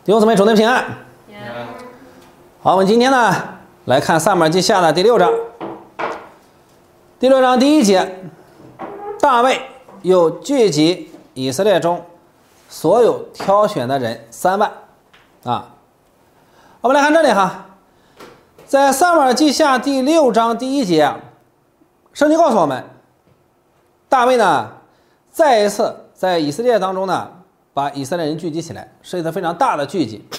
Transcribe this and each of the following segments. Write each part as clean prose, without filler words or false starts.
弟兄姊妹，主内平安。好，我们今天呢来看撒母耳记下的第6章。第6章第1节，大卫又聚集以色列中所有挑选的人3万。我们来看这里哈，在撒母耳记下第6章第1节，圣经告诉我们，大卫呢再一次在以色列当中呢把以色列人聚集起来，是一次非常大的聚集。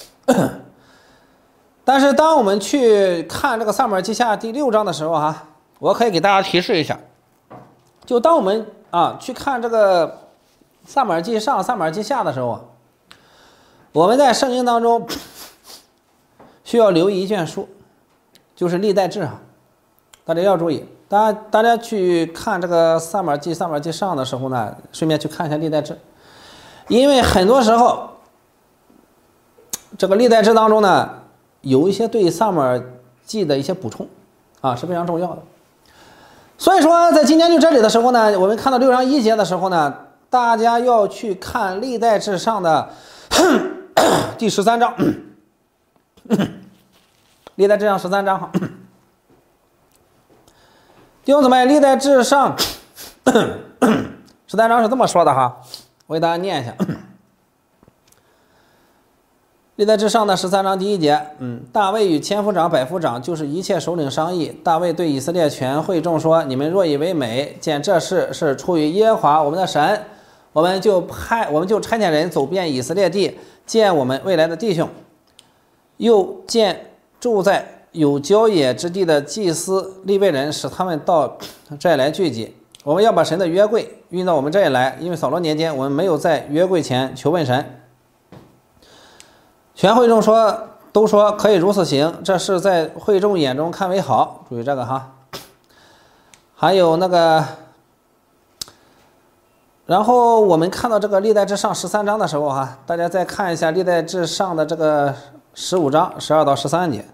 但是当我们去看这个撒母耳记下第6章的时候哈，我可以给大家提示一下，就当我们去看这个撒母耳记上、撒母耳记下的时候，我们在圣经当中需要留意一卷书，就是历代志哈，大家要注意。大家去看这个撒母耳记、撒母耳记上的时候呢，顺便去看一下历代志，因为很多时候这个历代志当中呢有一些对撒母耳记的一些补充是非常重要的。所以说在今天就这里的时候呢，我们看到6章1节的时候呢，大家要去看历代志上的第13章，历代志上13章哈。弟兄姊妹，历代志上13章是这么说的哈，我给大家念一下。历代志上的13章第1节，大卫与千夫长、百夫长，就是一切首领商议。大卫对以色列全会众说：你们若以为美，见这事是出于耶和华我们的神，我们就差遣人走遍以色列地，见我们未来的弟兄，又见住在有郊野之地的祭司利未人，使他们到这里来聚集。我们要把神的约柜运到我们这里来，因为扫罗年间我们没有在约柜前求问神。全会众都说可以如此行，这是在会众眼中看为好。注意这个哈。还有那个，然后我们看到这个历代志上13章的时候哈，大家再看一下历代志上的这个15章12到13节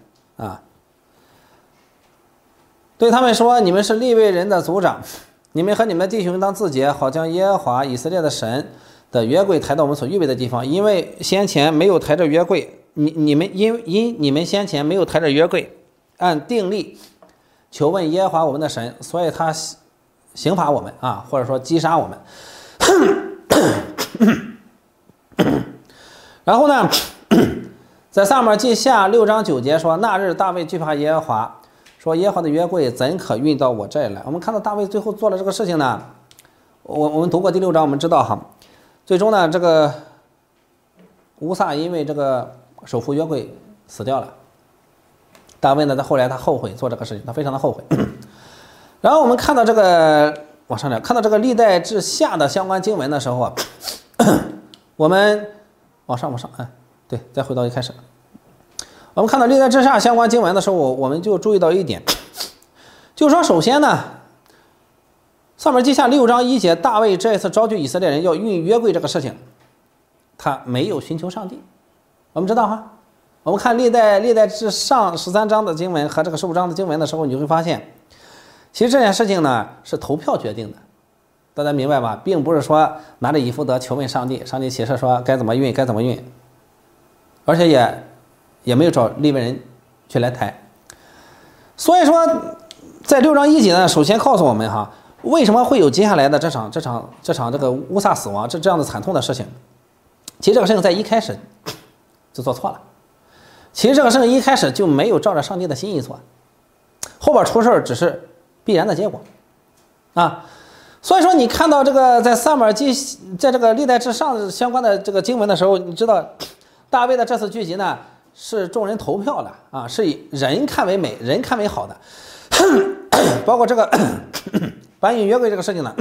对他们说：你们是利未人的族长，你们和你们的弟兄当自洁，好将耶和华以色列的神的约柜抬到我们所预备的地方。因为先前没有抬着约柜，你们先前没有抬着约柜，按定例求问耶和华我们的神，所以他刑罚我们或者说击杀我们。然后呢，在撒母耳记下6章9节说：那日大卫惧怕耶和华，说耶和华的约柜怎可运到我这里来？我们看到大卫最后做了这个事情呢，我们读过第6章，我们知道哈，最终呢这个乌撒因为这个守护约柜死掉了。大卫呢后来他后悔做这个事情，他非常的后悔。然后我们看到这个往上来看到这个历代志下的相关经文的时候我们往上对，再回到一开始。我们看到历代志下相关经文的时候，我们就注意到一点，就是说首先呢，撒母耳记下6章1节，大卫这一次召集以色列人要运约柜这个事情，他没有寻求上帝。我们知道哈，我们看历代志上13章的经文和这个15章的经文的时候，你会发现其实这件事情呢是投票决定的，大家明白吧？并不是说拿着以弗得求问上帝，上帝启示说该怎么运，而且也没有找利未人去来抬。所以说在6章1节呢，首先告诉我们哈，为什么会有接下来的这场这个乌撒死亡这样的惨痛的事情。其实这个事情在一开始就做错了，其实这个事情一开始就没有照着上帝的心意做，后边出事只是必然的结果所以说你看到这个在撒母耳记在这个历代志上相关的这个经文的时候，你知道大卫的这次聚集呢是众人投票的是以人看为美，人看为好的包括这个搬运约柜这个事情呢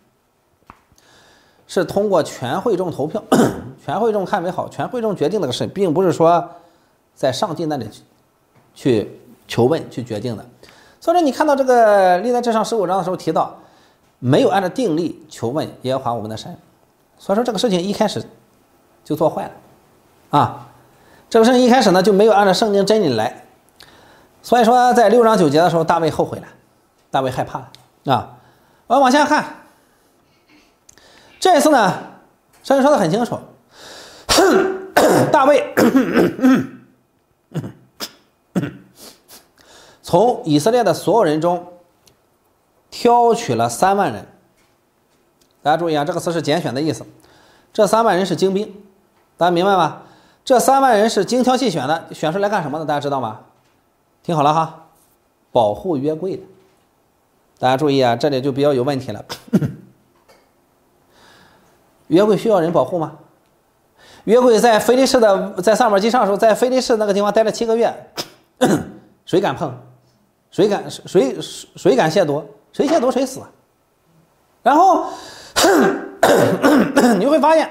是通过全会众投票全会众看为好，全会众决定这个事，并不是说在上帝那里去求问去决定的。所以说你看到这个历代志上15章的时候提到没有按照定例求问耶和华我们的神，所以说这个事情一开始就做坏了这个事情一开始呢就没有按照圣经真理来。所以说在6章9节的时候，大卫后悔了，大卫害怕了我们往下看，这一次呢圣经说的很清楚大卫从以色列的所有人中挑取了3万人。大家注意啊，这个词是拣选的意思。这3万人是精兵，大家明白吗？这3万人是精挑细选的，选出来干什么的？大家知道吗？听好了哈，保护约柜的。大家注意啊，这里就比较有问题了。约柜需要人保护吗？约柜在非利士的在撒母耳记上的时候，在非利士那个地方待了7个月，谁敢碰？谁敢亵渎？谁亵渎谁死。然后你会发现，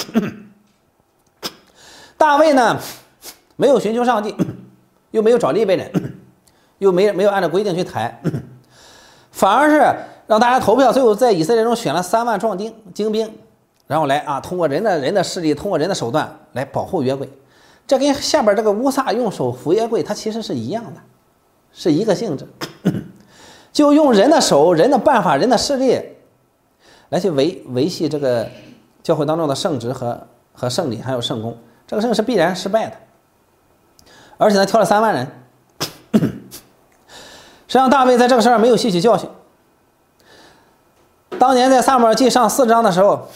大卫呢没有寻求上帝，又没有找利未人，又没有按照规定去抬，反而是让大家投票，最后在以色列中选了3万壮丁精兵，然后来通过人的势力，通过人的手段来保护约柜。这跟下边这个乌撒用手扶约柜，它其实是一样的，是一个性质，就用人的手、人的办法、人的势力来去维系这个教会当中的圣职和圣礼，还有圣功。这个事情是必然失败的，而且呢，挑了3万人。实际上，大卫在这个事儿没有吸取教训。当年在撒母耳记上4章的时候，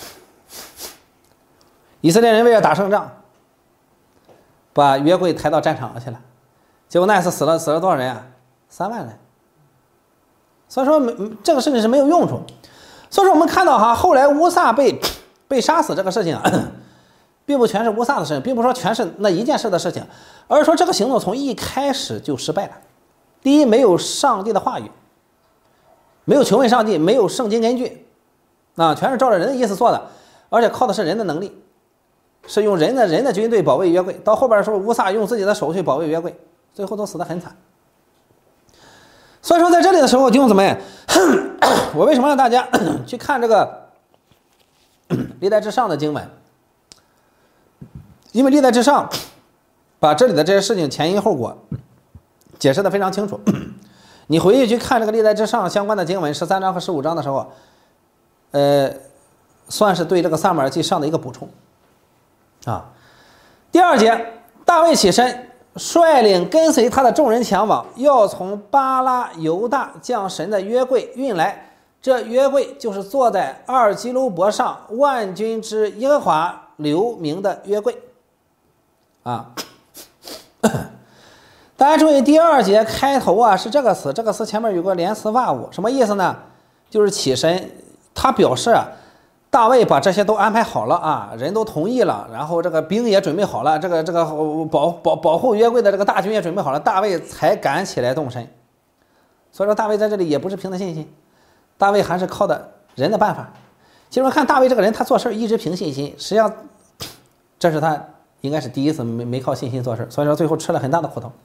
以色列人为了打胜仗，把约柜抬到战场上去了，结果那次死了多少人啊？3万人。所以说，这个事情是没有用处。所以说，我们看到后来乌撒被杀死这个事情并不全是乌撒的事情，并不是说全是那一件事的事情，而是说这个行动从一开始就失败了。第一，没有上帝的话语，没有求问上帝，没有圣经根据，全是照着人的意思做的，而且靠的是人的能力，是用人的军队保卫约柜。到后边的时候，乌撒用自己的手去保卫约柜，最后都死得很惨。所以说，在这里的时候，弟兄姊妹，我为什么让大家去看这个历代志上的经文？因为历代志上把这里的这些事情前因后果解释得非常清楚。你回去看这个历代志上相关的经文13章和15章的时候，算是对这个撒母耳记上的一个补充第2节，大卫起身，率领跟随他的众人前往，要从巴拉犹大将神的约柜运来。这约柜就是坐在2基路伯上万军之耶和华留名的约柜大家注意，第2节开头是这个词，这个词前面有个连词袜物，什么意思呢？就是起身。他表示大卫把这些都安排好了人都同意了，然后这个兵也准备好了，这个保护约柜的这个大军也准备好了，大卫才敢起来动身。所以说，大卫在这里也不是凭的信心，大卫还是靠的人的办法。其实看大卫这个人，他做事一直凭信心，实际上这是他应该是第一次没靠信心做事，所以说最后吃了很大的苦头。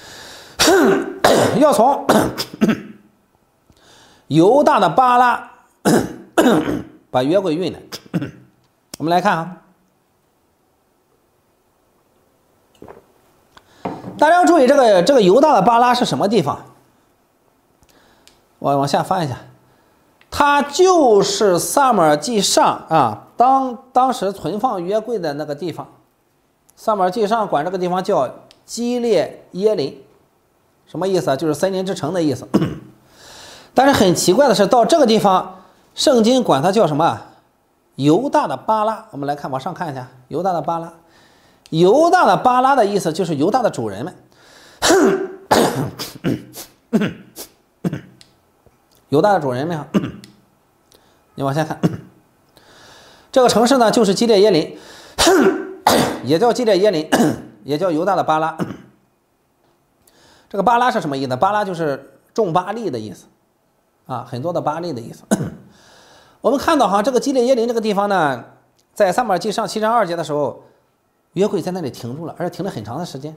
要从犹大的巴拉把约柜运来。我们来看大家要注意这个犹大的巴拉是什么地方？我往下翻一下，它就是撒母耳记上当时存放约柜的那个地方。撒母耳记上管这个地方叫基列耶林，什么意思就是森林之城的意思。但是很奇怪的是，到这个地方，圣经管它叫什么？犹大的巴拉。我们来看，往上看一下，犹大的巴拉。犹大的巴拉的意思就是犹大的主人们。犹大的主人们你往下看，这个城市呢就是基列耶林，也叫基列耶林，也叫犹大的巴拉。这个巴拉是什么意思？巴拉就是众巴力的意思很多的巴力的意思。我们看到这个基列耶林这个地方呢，在撒母耳记上7章2节的时候，约柜在那里停住了，而且停了很长的时间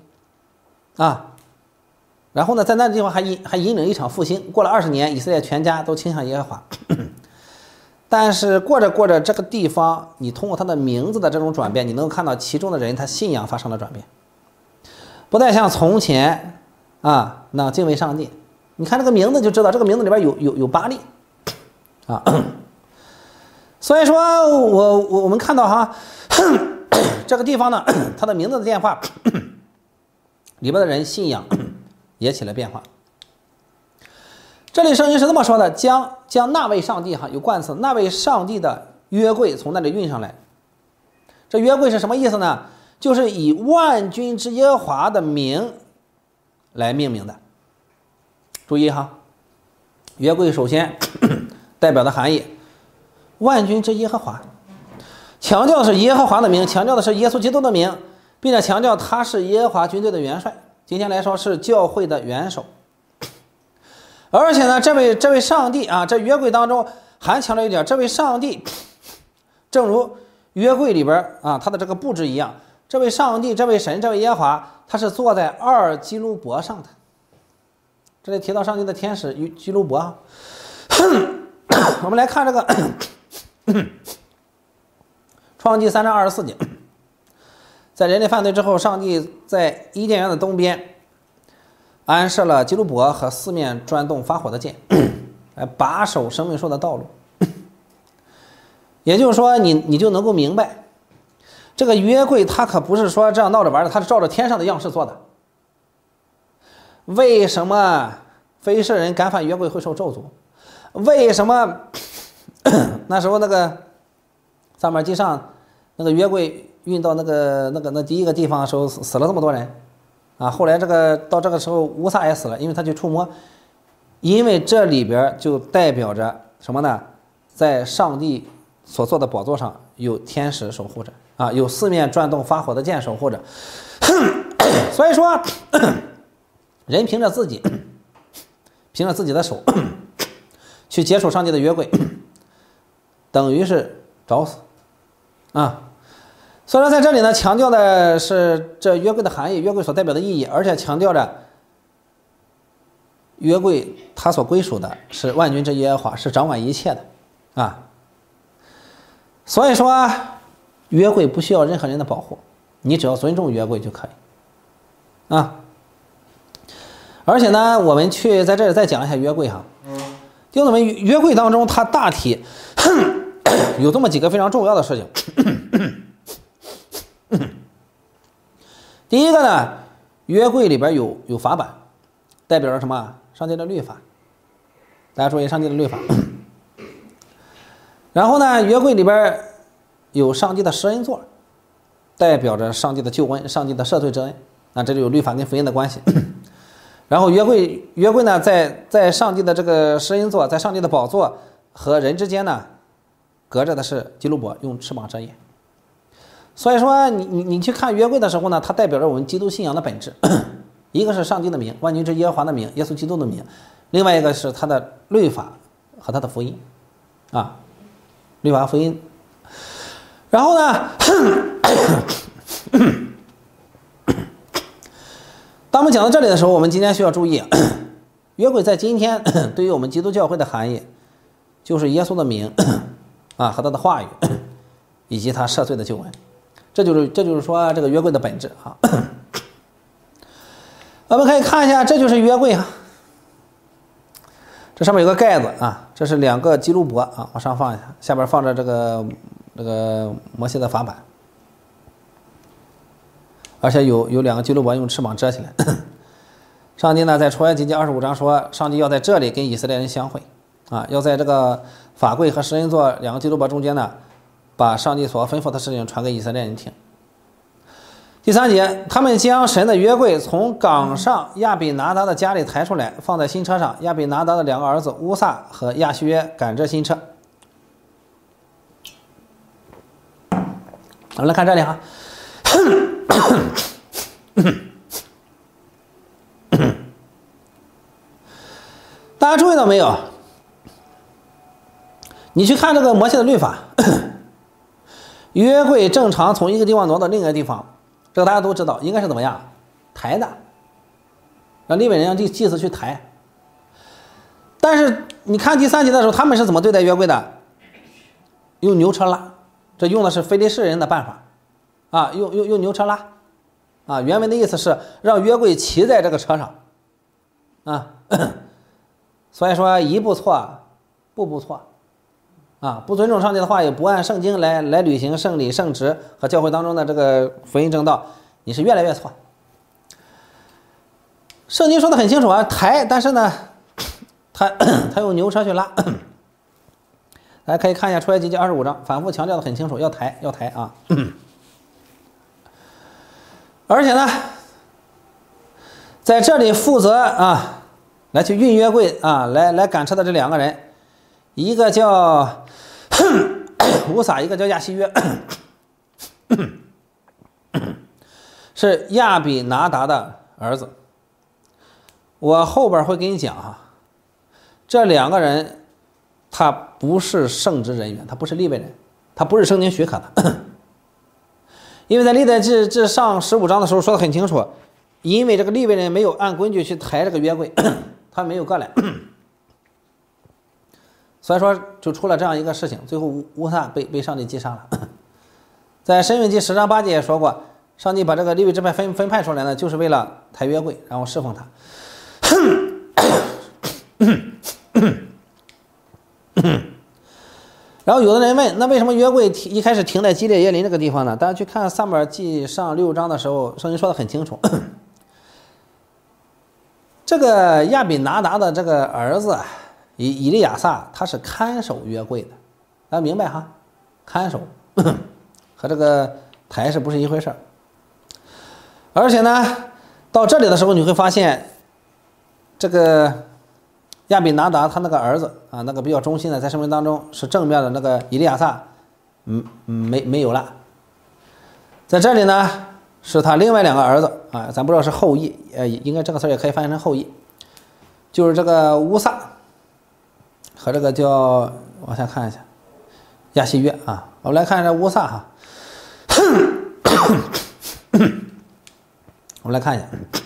然后呢，在那地方还引领一场复兴。过了20年，以色列全家都倾向耶和华。但是过着这个地方，你通过他的名字的这种转变，你能够看到其中的人他信仰发生了转变，不再像从前那敬畏上帝。你看这个名字就知道，这个名字里边有巴力所以说我们看到这个地方呢，它的名字的变化，里边的人信仰也起了变化。这里圣经是这么说的：将那位上帝有冠词，那位上帝的约柜从那里运上来。这约柜是什么意思呢？就是以万军之耶和华的名来命名的。注意约柜首先代表的含义，万军之耶和华，强调的是耶和华的名，强调的是耶稣基督的名，并且强调他是耶和华军队的元帅，今天来说是教会的元首。而且呢，这位上帝这约柜当中还强调一点，这位上帝正如约柜里边他的这个布置一样，这位上帝、这位神、这位耶和华，他是坐在二基路伯上的。这里提到上帝的天使与基路伯我们来看这个创世纪3章24节，在人类犯罪之后，上帝在伊甸园的东边安设了基路伯和四面转动发火的剑，来把守生命树的道路。也就是说，你就能够明白，这个约柜它可不是说这样闹着玩的，它是照着天上的样式做的。为什么非士人干犯约柜会受咒诅？为什么那时候那个撒母耳记上那个约柜运到那第一个地方的时候死了这么多人后来到这个时候乌撒也死了，因为他去触摸，因为这里边就代表着什么呢？在上帝所做的宝座上有天使守护着有四面转动发火的剑守护着所以说人凭着自己的手去接触上帝的约柜，等于是找死所以说在这里呢，强调的是这约柜的含义，约柜所代表的意义，而且强调着约柜它所归属的是万军之耶和华，是掌管一切的所以说约柜不需要任何人的保护，你只要尊重约柜就可以而且呢，我们在这里再讲一下约柜弟兄们，约柜当中它大体有这么几个非常重要的事情第一个呢，约柜里边有法版，代表着什么？上帝的律法。大家注意上帝的律法然后呢，约柜里边有上帝的施恩座，代表着上帝的救恩，上帝的赦罪之恩这里有律法跟福音的关系然后约柜呢，在上帝的这个施恩座，在上帝的宝座和人之间呢，隔着的是基路伯用翅膀遮掩。所以说你去看约柜的时候呢，它代表着我们基督信仰的本质一个是上帝的名，万军之耶和华的名，耶稣基督的名，另外一个是他的律法和他的福音律法福音。然后呢当我们讲到这里的时候，我们今天需要注意约柜在今天对于我们基督教会的含义，就是耶稣的名和他的话语以及他赦罪的救恩。这就是说这个约柜的本质我们可以看一下，这就是约柜这上面有个盖子这是2个基路伯往上放一下，下边放着这个摩西的法版，而且有2个基路伯用翅膀遮起来上帝呢在出埃及记25章说，上帝要在这里跟以色列人相会要在这个法柜和施恩座2个基路伯中间呢，把上帝所吩咐的事情传给以色列人听。第3节，他们将神的约柜从岗上亚比拿达的家里抬出来，放在新车上。亚比拿达的2个儿子乌撒和亚须约赶着新车。我们来看这里大家注意到没有？你去看这个摩西的律法约柜正常从一个地方挪到另一个地方，这个大家都知道应该是怎么样抬的，让利未人让祭司去抬。但是你看第3节的时候，他们是怎么对待约柜的？用牛车拉，这用的是非利士人的办法用牛车拉原文的意思是让约柜骑在这个车上所以说一步错步步错啊，不尊重上帝的话，也不按圣经来履行圣礼、圣职和教会当中的这个福音正道，你是越来越错。圣经说的很清楚啊，抬，但是呢，他用牛车去拉。大家可以看一下出埃及记25章，反复强调的很清楚，要抬啊。而且呢，在这里负责啊，来去运约柜啊，来赶车的这两个人，一个叫乌撒，一个叫亚希约，是亚比拿达的儿子。我后边会给你讲哈，这两个人他不是圣职人员，他不是利未人，他不是圣经许可的。因为在历代志上15章的时候说的很清楚，因为这个利未人没有按规矩去抬这个约柜，他没有过来，所以说就出了这样一个事情，最后乌撒被上帝击杀了。在申命记10章8节也说过，上帝把这个利未支派分派出来呢，就是为了抬约柜，然后侍奉他。然后有的人问，那为什么约柜一开始停在基列耶林这个地方呢？大家去看撒母耳记上6章的时候，圣经说的很清楚，这个亚比拿达的这个儿子以利亚撒，他是看守约柜的，大家明白哈？看守和这个抬是不是一回事？而且呢，到这里的时候你会发现，这个亚比拿达他那个儿子啊，那个比较忠心的，在圣经当中是正面的那个以利亚撒，没有了。在这里呢，是他另外两个儿子啊，咱不知道是后裔，应该这个词也可以翻译成后裔，就是这个乌撒和这个叫往下看一下亚希约啊。我们来看一下乌撒哈，我们来看一下。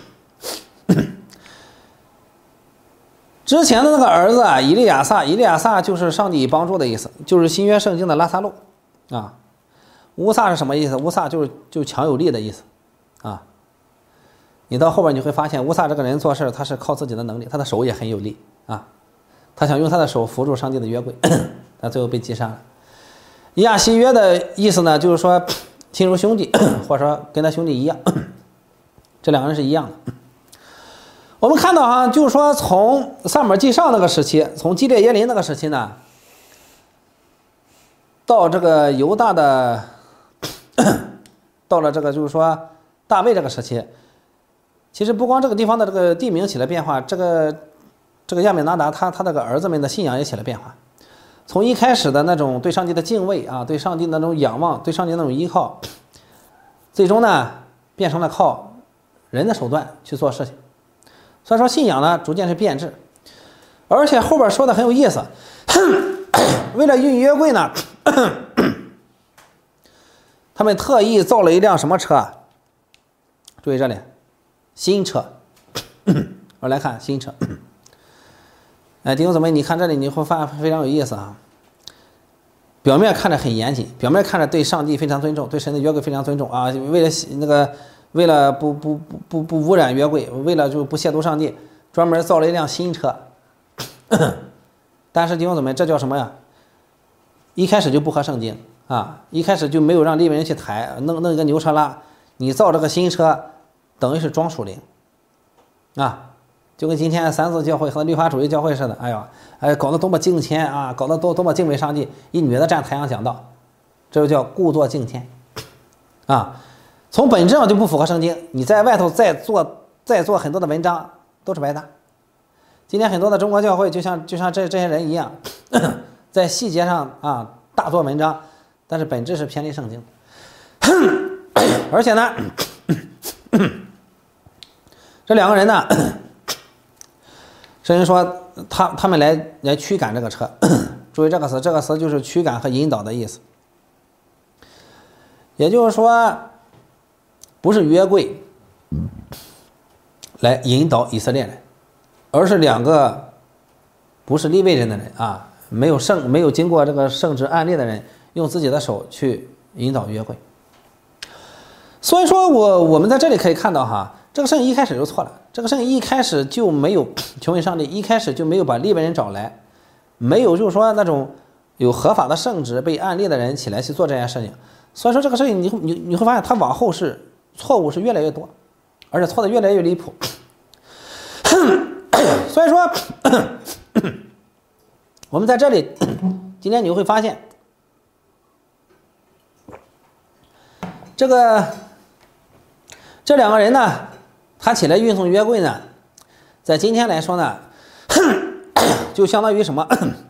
之前的那个儿子啊，以利亚撒就是上帝帮助的意思，就是新约圣经的拉撒路啊。乌撒是什么意思？乌撒就是强有力的意思啊。你到后边你会发现，乌撒这个人做事他是靠自己的能力，他的手也很有力啊。他想用他的手扶住上帝的约柜，但最后被击杀了。亚希约的意思呢，就是说亲如兄弟，或者说跟他兄弟一样，这两个人是一样的。我们看到哈，就是说从撒母耳记上那个时期，从基列耶林那个时期呢，到这个犹大的，到了这个就是说大卫这个时期，其实不光这个地方的这个地名起了变化，这个亚比拿达他那个儿子们的信仰也起了变化。从一开始的那种对上帝的敬畏啊，对上帝那种仰望，对上帝那种依靠，最终呢变成了靠人的手段去做事情。所以说信仰呢逐渐是变质，而且后边说的很有意思，为了运约柜呢，他们特意造了一辆什么车啊？注意这里，新车。我来看新车。弟兄姊妹，你看这里你会发现非常有意思啊。表面看着很严谨，表面看着对上帝非常尊重，对神的约柜非常尊重啊。为了不污染约柜，为了就不亵渎上帝，专门造了一辆新车。但是弟兄姊妹，这叫什么呀？一开始就不合圣经啊！一开始就没有让利未人去抬，弄一个牛车拉，你造这个新车，等于是装属灵啊！就跟今天三自教会和律法主义教会似的，搞得多么敬虔啊，搞得多么敬畏上帝，一女的站台上讲道，这就叫故作敬虔啊！从本质上就不符合圣经，你在外头再做很多的文章都是白搭。今天很多的中国教会就像这些人一样，在细节上啊大做文章，但是本质是偏离圣经。而且呢，这两个人呢，圣经说他们来驱赶这个车，注意这个词就是驱赶和引导的意思，也就是说。不是约柜来引导以色列人，而是两个不是利未人的人啊，没有经过这个圣职案例的人，用自己的手去引导约柜。所以说我们在这里可以看到哈，这个圣经一开始就错了，这个圣经一开始就没有求问上帝，一开始就没有把利未人找来，没有就是说那种有合法的圣旨被按立的人起来去做这件事情。所以说这个事情你会发现，他往后是错误是越来越多，而且错的越来越离谱。所以说，我们在这里，今天你会发现，这两个人呢，他起来运送约柜呢，在今天来说呢，就相当于什么？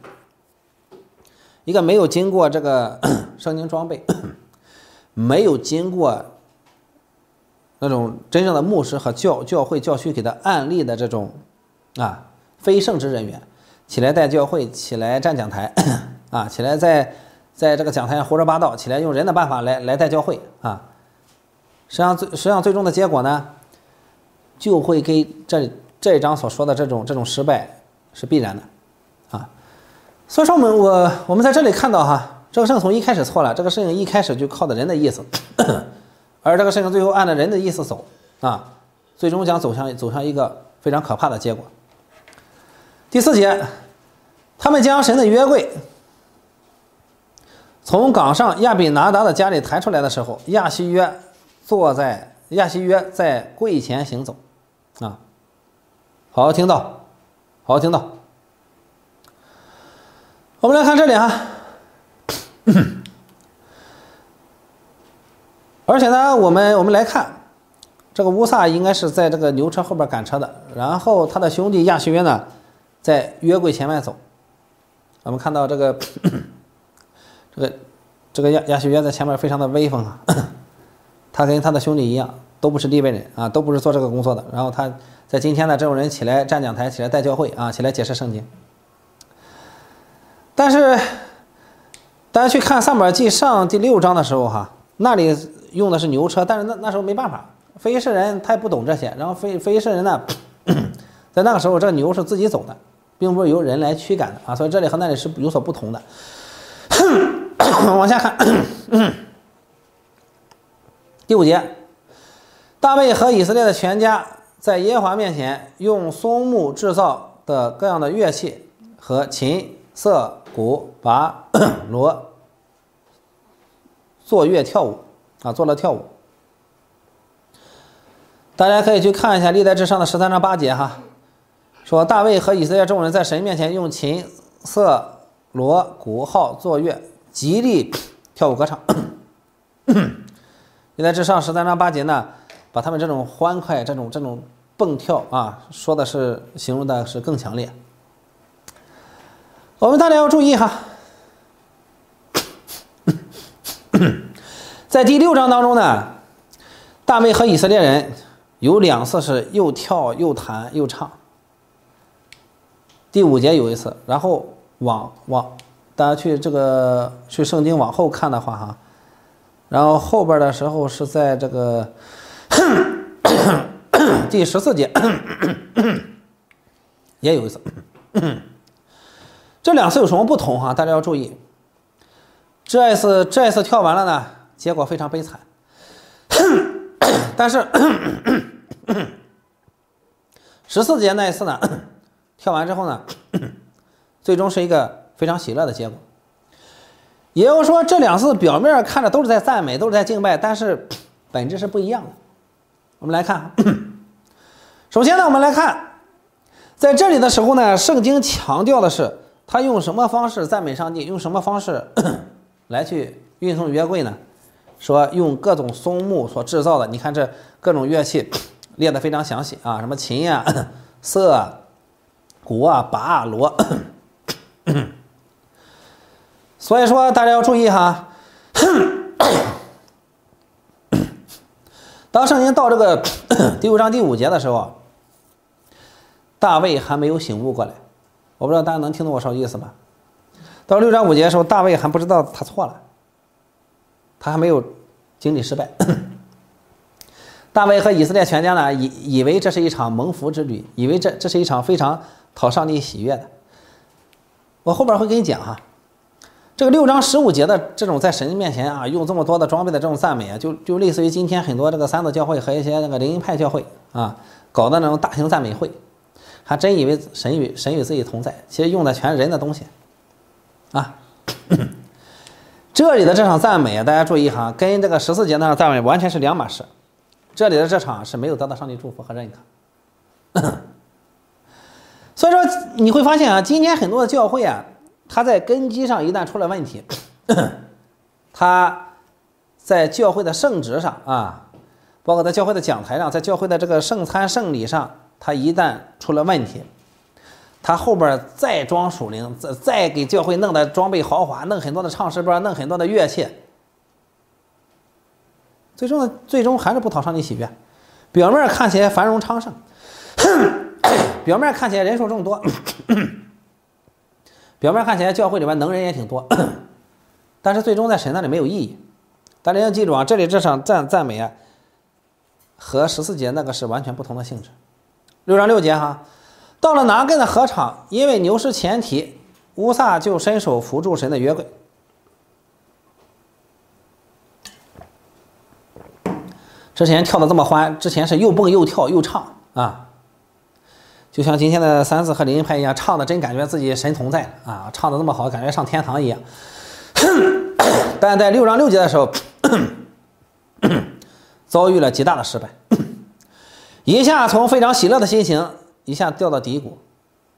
一个没有经过这个圣经装备，没有经过那种真正的牧师和教会教区给他案例的这种非圣职人员起来带教会，起来站讲台起来在这个讲台上胡说八道，起来用人的办法来带教会实际上最终的结果呢，就会跟这一章所说的这种失败是必然的所以说我们在这里看到这个事情从一开始错了，这个事情一开始就靠的人的意思，而这个事情最后按照人的意思走最终将走向一个非常可怕的结果。第4节，他们将神的约柜从岗上亚比拿达的家里抬出来的时候，亚希约在柜前行走好好听到。我们来看这里而且呢，我们来看这个乌撒应该是在这个牛车后边赶车的，然后他的兄弟亚希约呢在约柜前面走。我们看到这个亚希约在前面非常的威风他跟他的兄弟一样，都不是利未人都不是做这个工作的。然后他在今天呢，这种人起来站讲台，起来带教会起来解释圣经。但是大家去看撒母耳记上第6章的时候那里用的是牛车，但是那时候没办法，非利士人他也不懂这些，然后非利士人呢在那个时候这个牛是自己走的，并不是由人来驱赶的所以这里和那里是有所不同的。往下看第5节，大卫和以色列的全家在耶和华面前用松木制造的各样的乐器和琴、瑟、鼓、拔、锣作乐跳舞做了跳舞。大家可以去看一下历代志上的13章8节说大卫和以色列众人在神面前用琴、瑟、锣、鼓、号作乐，极力跳舞歌唱。历代志上13章8节呢，把他们这种欢快、这种蹦跳说的是形容的是更强烈。我们大家要注意在第6章当中呢，大卫和以色列人有2次是又跳又弹又唱。第5节有一次，然后大家去圣经往后看的话然后后边的时候是在这个第14节也有一次。这2次有什么不同大家要注意。这一次跳完了呢，结果非常悲惨。但是14节那一次呢，跳完之后呢，最终是一个非常喜乐的结果。也就是说，这2次表面看着都是在赞美，都是在敬拜，但是本质是不一样的。我们来看首先呢，我们来看在这里的时候呢，圣经强调的是他用什么方式赞美上帝，用什么方式来去运送约柜呢？说用各种松木所制造的，你看这各种乐器列得非常详细什么琴瑟鼓拔锣。所以说大家要注意当圣经到这个第5章第5节的时候，大卫还没有醒悟过来。我不知道大家能听懂我说的意思吧？到6章5节的时候，大卫还不知道他错了，他还没有经历失败。大卫和以色列全家呢，以为这是一场蒙福之旅，以为这是一场非常讨上帝喜悦的。我后边会给你讲这个6章15节的这种在神面前用这么多的装备的这种赞美就类似于今天很多这个三子教会和一些那个灵恩派教会搞的那种大型赞美会，还真以为神与自己同在，其实用的全是人的东西这里的这场赞美，大家注意哈，跟这个14节那场赞美完全是两码事。这里的这场是没有得到上帝祝福和认可。所以说你会发现啊，今天很多的教会啊，它在根基上一旦出了问题，它在教会的圣职上啊，包括在教会的讲台上，在教会的这个圣餐圣礼上，它一旦出了问题，它后边再装属灵，再给教会弄的装备豪华，弄很多的唱诗班，弄很多的乐器，最终还是不讨上帝喜悦。表面看起来繁荣昌盛，表面看起来人数众多，表面看起来教会里面能人也挺多，但是最终在神那里没有意义。大家要记住啊，这里这场赞美啊，和14节那个是完全不同的性质。6章6节哈，到了拿根的禾场，因为牛失前蹄，乌撒就伸手扶住神的约柜。之前跳的这么欢，之前是又蹦又跳又唱啊，就像今天的34和灵音派一样，唱的真感觉自己神同在了啊，唱的那么好，感觉上天堂一样。但在6章6节的时候，遭遇了极大的失败，一下从非常喜乐的心情一下掉到低谷。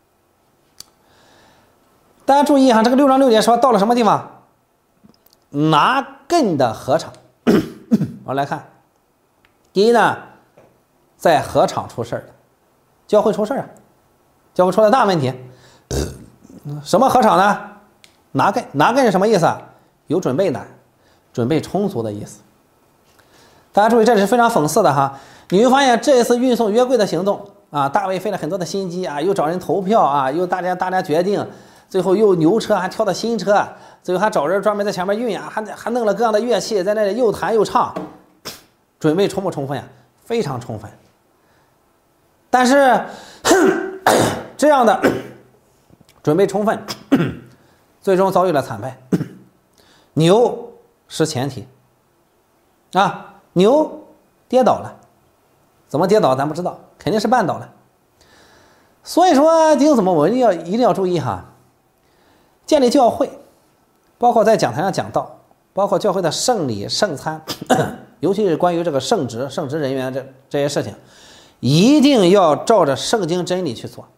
大家注意哈，这个6章6节说到了什么地方？拿根的禾场。我们来看，第一呢，在禾场出事儿了，教会出事儿啊，教会出了大问题。什么禾场呢？拿根是什么意思啊？有准备的，准备充足的意思。大家注意，这是非常讽刺的哈。你会发现这一次运送约柜的行动啊，大卫费了很多的心机啊，又找人投票啊，又大家决定，最后又牛车还挑到新车，最后还找人专门在前面运啊，还弄了各样的乐器在那里又弹又唱，准备充不充分呀？非常充分。但是这样的准备充分，最终遭遇了惨败。牛失前蹄啊，牛跌倒了，怎么跌倒咱不知道，肯定是绊倒了。所以说弟兄姊妹，我们一定要注意哈，建立教会，包括在讲台上讲道，包括教会的圣礼圣餐，尤其是关于这个圣职人员这些事情，一定要照着圣经真理去做。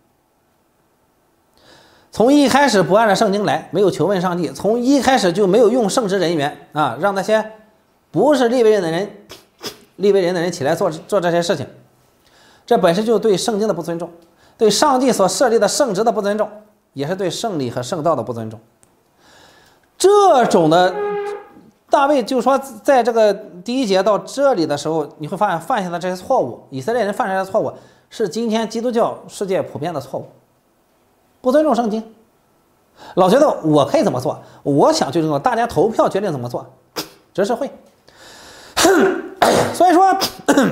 从一开始不按照圣经来，没有求问上帝，从一开始就没有用圣职人员啊，让那些不是利未人的人起来做这些事情，这本身就对圣经的不尊重，对上帝所设立的圣职的不尊重，也是对圣礼和圣道的不尊重。这种的大卫就说，在这个第1节到这里的时候，你会发现犯下的这些错误，以色列人犯下的错误是今天基督教世界普遍的错误。不尊重圣经，老觉得我可以怎么做，我想就这么做，大家投票决定怎么做，这是会。所以说，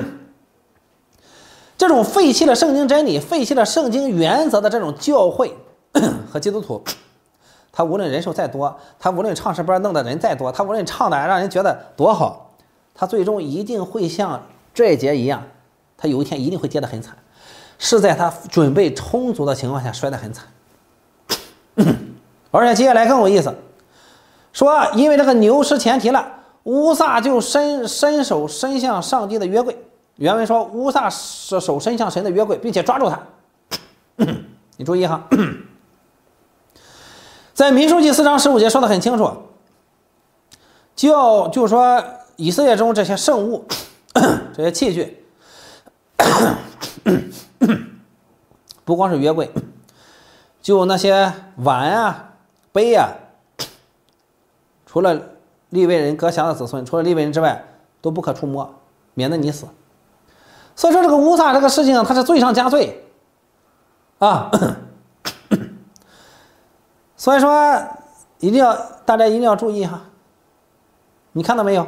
这种废弃了圣经真理、废弃了圣经原则的这种教会和基督徒，他无论人数再多，他无论唱诗班弄的人再多，他无论唱的让人觉得多好，他最终一定会像这一节一样，他有一天一定会跌得很惨，是在他准备充足的情况下摔得很惨。而且接下来更有意思，说因为这个牛失前蹄了，乌撒就伸手伸向上帝的约柜。原文说乌撒手伸向神的约柜，并且抓住他。你注意哈，在民数记4章15节说得很清楚，就是说以色列中这些圣物这些器具不光是约柜，就那些碗啊杯啊，除了利未人歌祥的子孙，除了利未人之外都不可触摸，免得你死。所以说这个乌撒这个事情它是罪上加罪啊。所以说大家一定要注意哈。你看到没有，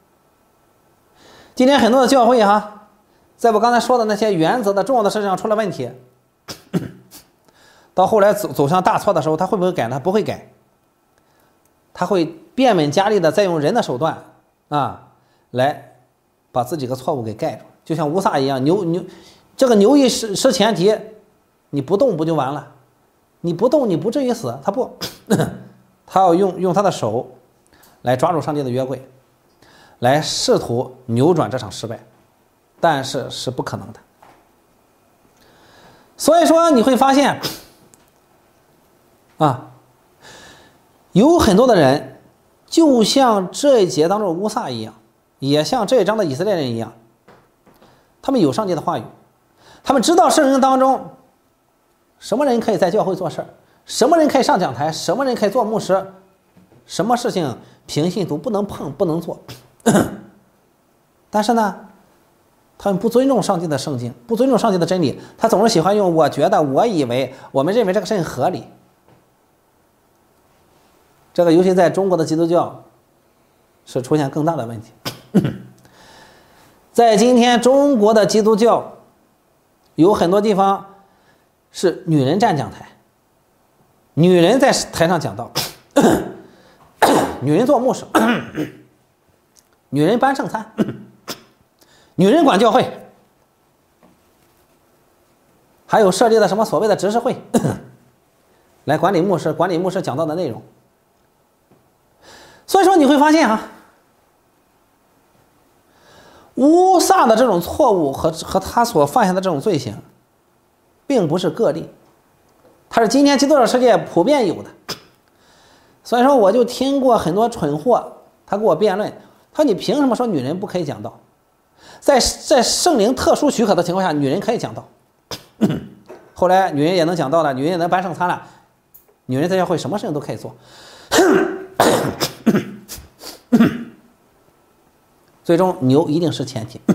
今天很多的教会哈，在我刚才说的那些原则的重要的事情上出了问题，到后来走向大错的时候，他会不会改呢？不会改，他会变本加厉的再用人的手段啊，来把自己的错误给盖住。就像乌撒一样，这个牛一失前蹄，你不动不就完了？你不动你不至于死，他不他要用他的手来抓住上帝的约柜，来试图扭转这场失败，但是是不可能的。所以说你会发现啊，有很多的人就像这一节当中乌撒一样，也像这一章的以色列人一样，他们有上帝的话语，他们知道圣经当中什么人可以在教会做事，什么人可以上讲台，什么人可以做牧师，什么事情平信徒不能碰不能做但是呢，他们不尊重上帝的圣经，不尊重上帝的真理，他总是喜欢用我觉得我以为我们认为这个事情合理。这个尤其在中国的基督教是出现更大的问题在今天中国的基督教有很多地方是女人站讲台，女人在台上讲道女人做牧师女人搬圣餐女人管教会，还有设立的什么所谓的执事会来管理牧师讲道的内容。所以说你会发现乌撒的这种错误和他所犯下的这种罪行并不是个例，它是今天基督教世界普遍有的。所以说我就听过很多蠢货，他跟我辩论，他说你凭什么说女人不可以讲道？在圣灵特殊许可的情况下，女人可以讲道后来女人也能讲道了，女人也能搬圣餐了，女人在教会什么事情都可以做最终牛一定是前提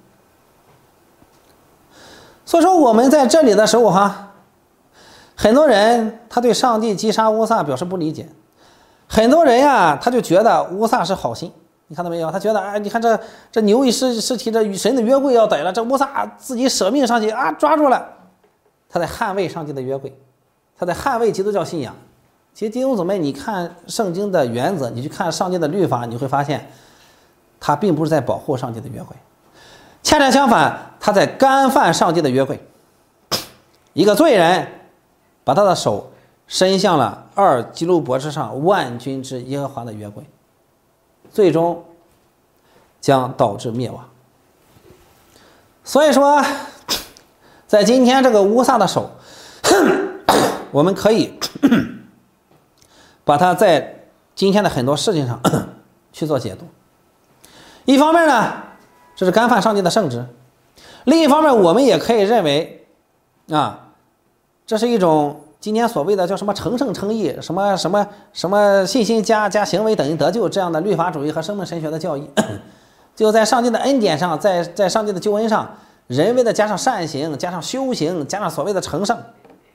所以说我们在这里的时候很多人他对上帝击杀乌撒表示不理解，很多人他就觉得乌撒是好心，你看到没有？他觉得你看这牛一尸体，这与神的约柜要逮了，这乌撒自己舍命上去抓住了，他在捍卫上帝的约柜，他在捍卫基督教信仰。其实弟兄姊妹，你看圣经的原则，你去看上帝的律法，你会发现他并不是在保护上帝的约柜，恰恰相反，他在干犯上帝的约柜。一个罪人把他的手伸向了2基路伯之上万军之耶和华的约柜，最终将导致灭亡。所以说在今天这个乌撒的手我们可以把它在今天的很多事情上去做解读。一方面呢，这是干犯上帝的圣职；另一方面，我们也可以认为这是一种今天所谓的叫什么成圣称义，什么信心加行为等于得救这样的律法主义和生命神学的教义就在上帝的恩典上，在上帝的救恩上，人为的加上善行，加上修行，加上所谓的成圣。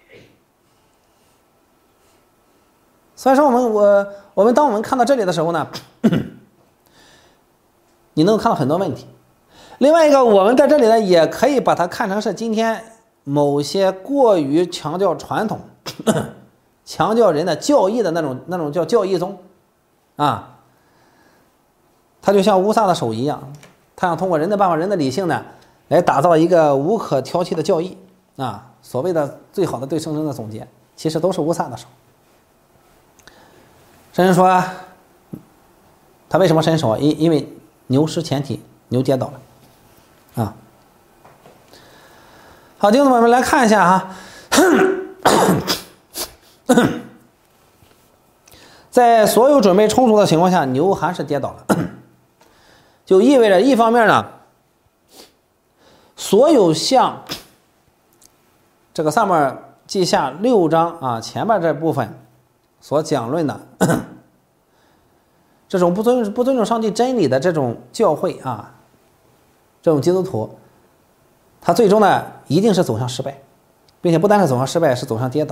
所以说我们当我们看到这里的时候呢你能够看到很多问题。另外一个，我们在这里呢也可以把它看成是今天某些过于强调传统强调人的教义的那种叫教义宗它就像乌撒的手一样，他想通过人的办法，人的理性呢来打造一个无可挑剔的教义所谓的最好的对圣经的总结，其实都是乌撒的手。神人说他为什么伸手？因为牛失前蹄，牛跌倒了好，弟兄们来看一下在所有准备充足的情况下，牛还是跌倒了就意味着一方面呢，所有像这个撒母耳记下6章前面这部分所讲论的这种不尊重上帝真理的这种教会这种基督徒，他最终呢一定是走向失败，并且不单是走向失败，是走向跌倒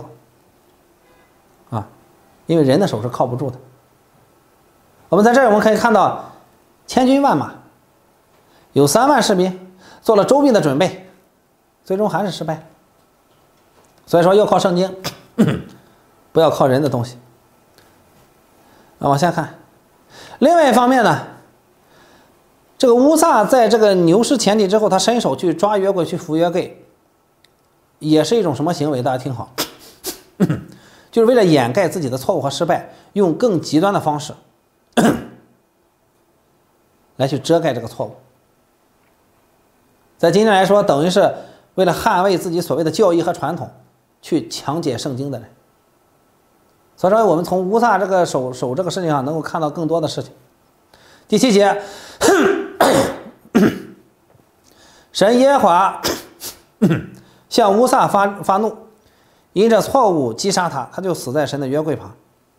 因为人的手是靠不住的。我们在这儿我们可以看到千军万马，有3万士兵做了周密的准备，最终还是失败。所以说要靠圣经不要靠人的东西。往下看，另外一方面呢，这个乌撒在这个牛失前蹄之后，他伸手去抓约柜，去扶约柜，也是一种什么行为？大家听好就是为了掩盖自己的错误和失败，用更极端的方式来去遮盖这个错误。在今天来说，等于是为了捍卫自己所谓的教义和传统，去强解圣经的人。所以说，我们从乌撒这个守这个事情上，能够看到更多的事情。第7节，神耶和华向乌撒发怒，因着错误击杀他，他就死在神的约柜旁。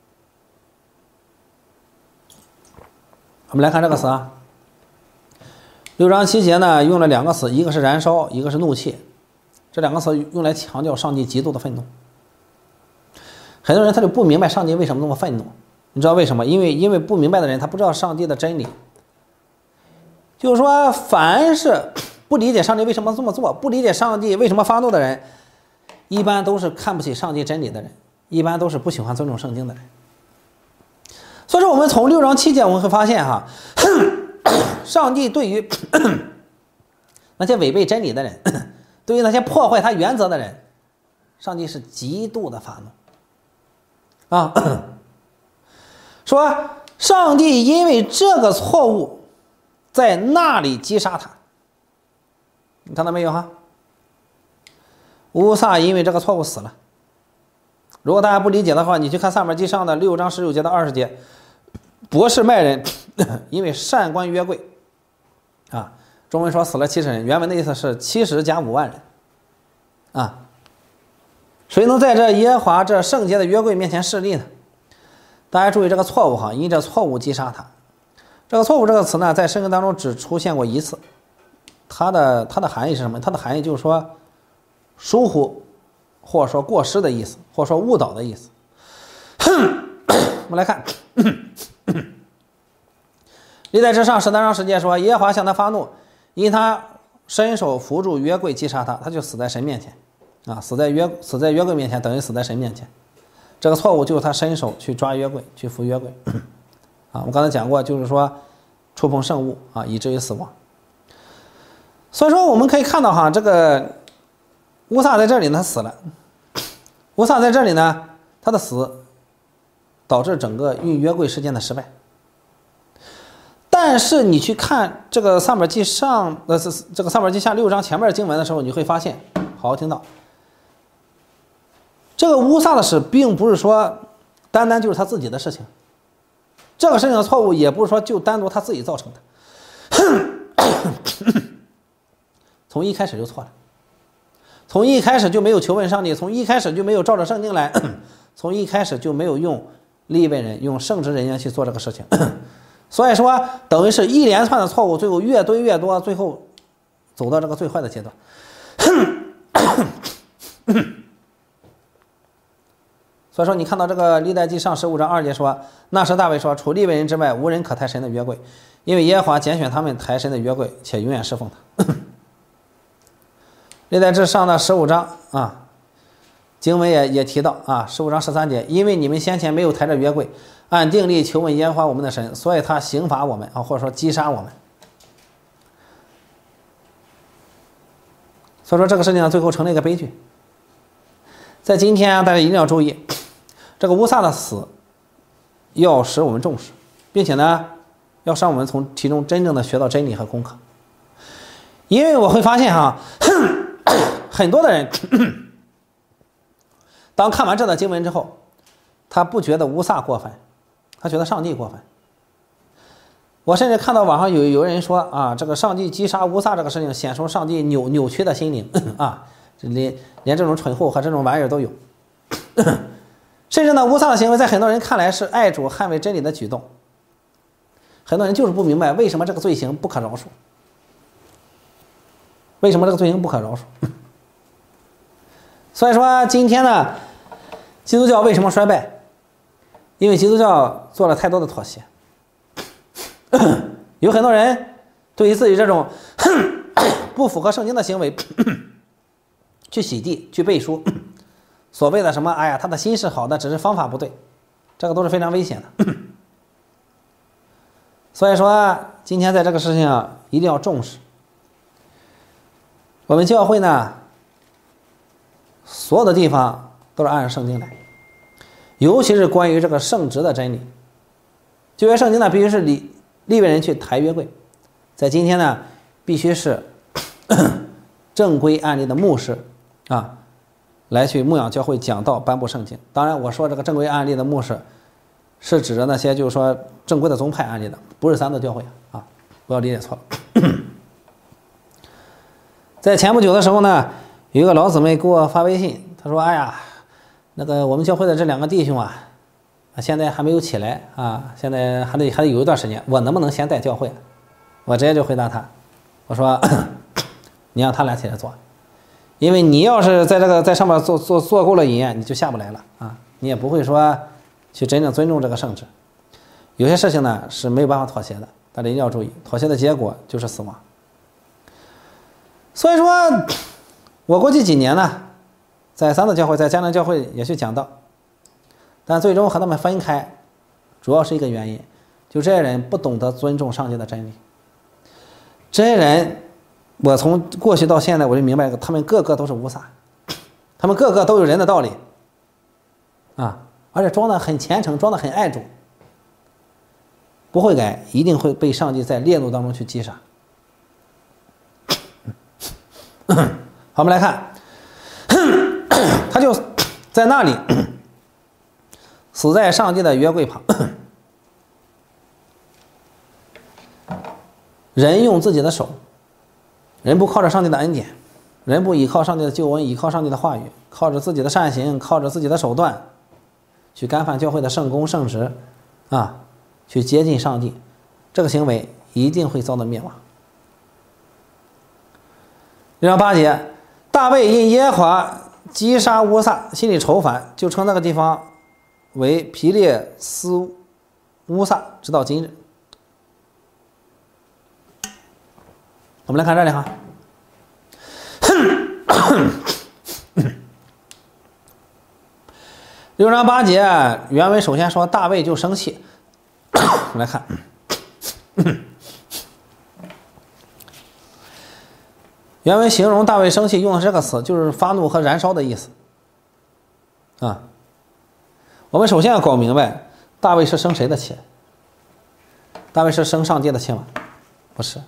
我们来看这个词啊，6章7节呢，用了2个词，一个是燃烧，一个是怒气。这2个词用来强调上帝极度的愤怒。很多人他就不明白上帝为什么那么愤怒，你知道为什么？因为不明白的人他不知道上帝的真理。就是说，凡是不理解上帝为什么这么做，不理解上帝为什么发怒的人，一般都是看不起上帝真理的人，一般都是不喜欢尊重圣经的人。所以说，我们从6章7节我们会发现哈，上帝对于那些违背真理的人，对于那些破坏他原则的人，上帝是极度的发怒啊。说上帝因为这个错误在那里击杀他，你看到没有哈？乌撒因为这个错误死了。如果大家不理解的话，你去看撒母耳记上的6章19节到20节，伯示麦人因为擅观约柜啊，中文说死了70人，原文的意思是70加5万人啊。谁能在这耶和华这圣洁的约柜面前势力呢？大家注意这个错误哈，因这错误击杀他。这个错误这个词呢，在圣经当中只出现过一次。它的含义是什么？它的含义就是说疏忽，或者说过失的意思，或者说误导的意思。我们来看历代志上13章10节说，耶和华向他发怒，因他伸手扶住约柜击杀他，他就死在神面前啊，死在约柜面前，等于死在神面前。这个错误就是他伸手去抓约柜，去扶约柜啊。我刚才讲过，就是说触碰圣物啊，以至于死亡。所以说我们可以看到哈，这个乌撒在这里呢死了，乌撒在这里呢，他的死导致整个运约柜事件的失败。但是你去看这个撒母耳记上这个撒母耳记下6章前面的经文的时候，你会发现，好好听到，这个乌撒的事并不是说单单就是他自己的事情，这个事情的错误也不是说就单独他自己造成的，从一开始就错了，从一开始就没有求问上帝，从一开始就没有照着圣经来，从一开始就没有用利未人用圣职人员去做这个事情。所以说等于是一连串的错误，最后越堆越多，最后走到这个最坏的阶段。所以说你看到这个历代记上15章2节说，那时大卫说，除利未人之外无人可抬神的约柜，因为耶和华拣选他们抬神的约柜，且永远侍奉他。历代志上的15章啊，经文也提到啊，15章13节，因为你们先前没有抬着约柜，按定例求问耶和华我们的神，所以他刑罚我们啊，或者说击杀我们。所以说这个事情最后成了一个悲剧。在今天大家一定要注意，这个乌撒的死要使我们重视，并且呢要让我们从其中真正的学到真理和功课。因为我会发现哈，很多的人当看完这段经文之后，他不觉得乌撒过分，他觉得上帝过分。我甚至看到网上有人说啊，这个上帝击杀乌撒这个事情显出上帝扭曲的心灵啊，连这种蠢货和这种玩意儿都有。甚至呢，乌撒的行为在很多人看来是爱主捍卫真理的举动，很多人就是不明白为什么这个罪行不可饶恕，为什么这个罪行不可饶恕。所以说今天呢，基督教为什么衰败？因为基督教做了太多的妥协。有很多人对于自己这种不符合圣经的行为去洗地去背书，所谓的什么哎呀他的心是好的，只是方法不对，这个都是非常危险的。所以说今天在这个事情上一定要重视。我们教会呢所有的地方都是按照圣经来， 尤其是关于这个圣职的真理。旧约圣经呢，必须是利未人去抬约柜，在今天呢，必须是正规案例的牧师啊，来去牧养教会、讲道、颁布圣经。当然，我说这个正规案例的牧师，是指着那些就是说正规的宗派案例的，不是三德教会啊，不要理解错了。在前不久的时候呢，有一个老姊妹给我发微信，她说：“哎呀，那个我们教会的这2个弟兄啊，现在还没有起来啊，现在还得有一段时间，我能不能先带教会？”我直接就回答他，我说：“你让他俩起来做，因为你要是在上面做够了瘾，你就下不来了啊，你也不会说去真正尊重这个圣旨。有些事情呢是没有办法妥协的，大家一定要注意，妥协的结果就是死亡。所以说，我过去几年呢，在三德教会、在江南教会也去讲道，但最终和他们分开，主要是一个原因，就这些人不懂得尊重上帝的真理。这些人，我从过去到现在我就明白，他们个个都是无撒，他们个个都有人的道理啊，而且装得很虔诚，装得很爱主，不会改，一定会被上帝在烈怒当中去击杀。好，我们来看，他就在那里死在上帝的约柜旁。人用自己的手，人不靠着上帝的恩典，人不依靠上帝的救恩，依靠上帝的话语，靠着自己的善行，靠着自己的手段，去干犯教会的圣工圣职啊，去接近上帝，这个行为一定会遭到灭亡。6章8节，大卫因耶和华击杀乌撒，心里愁烦，就称那个地方为皮列斯乌撒，直到今日。我们来看这里哈，6章8节原文首先说大卫就生气，我们来看，原文形容大卫生气用的这个词就是发怒和燃烧的意思啊。我们首先要搞明白，大卫是生谁的气？大卫是生上帝的气吗？不是。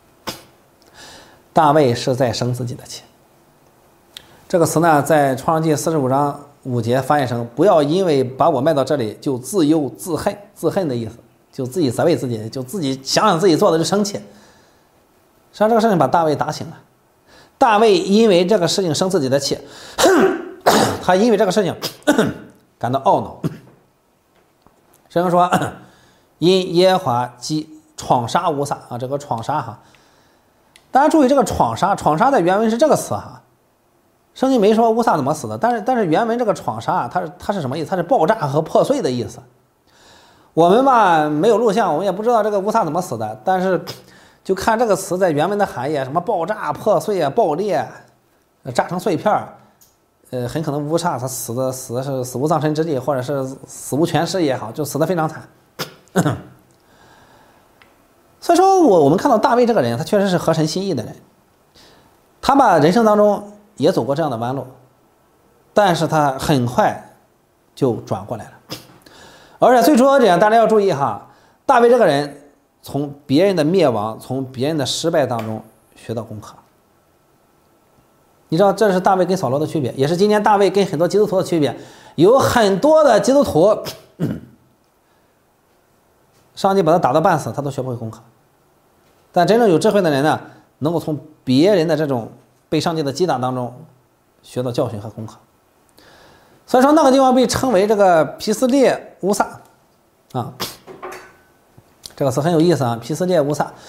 大卫是在生自己的气。这个词呢，在创世纪45章5节翻译成不要因为把我卖到这里就自忧自恨，自恨的意思，就自己责备自己，就自己想想自己做的就生气。实际上这个事情把大卫打醒了，大卫因为这个事情生自己的气，他因为这个事情感到懊恼。圣经说因耶和华闯杀乌撒啊，这个闯杀哈，大家注意这个闯杀在原文是这个词哈，圣经没说乌撒怎么死的，但是原文这个闯杀它是什么意思？它是爆炸和破碎的意思。我们吧没有录像，我们也不知道这个乌撒怎么死的，但是就看这个词在原文的含义，什么爆炸、破碎啊、爆裂、炸成碎片很可能乌撒他死的是死无葬身之地，或者是死无全尸也好，就死得非常惨。所以说我们看到大卫这个人，他确实是合神心意的人，他把人生当中也走过这样的弯路，但是他很快就转过来了。而且最主要一点，大家要注意哈，大卫这个人从别人的灭亡，从别人的失败当中学到功课。你知道这是大卫跟扫罗的区别，也是今天大卫跟很多基督徒的区别。有很多的基督徒，上帝把他打到半死，他都学不会功课。但真正有智慧的人呢，能够从别人的这种被上帝的击打当中学到教训和功课。所以说那个地方被称为这个皮斯列乌撒啊，这个词很有意思啊，皮斯列乌撒。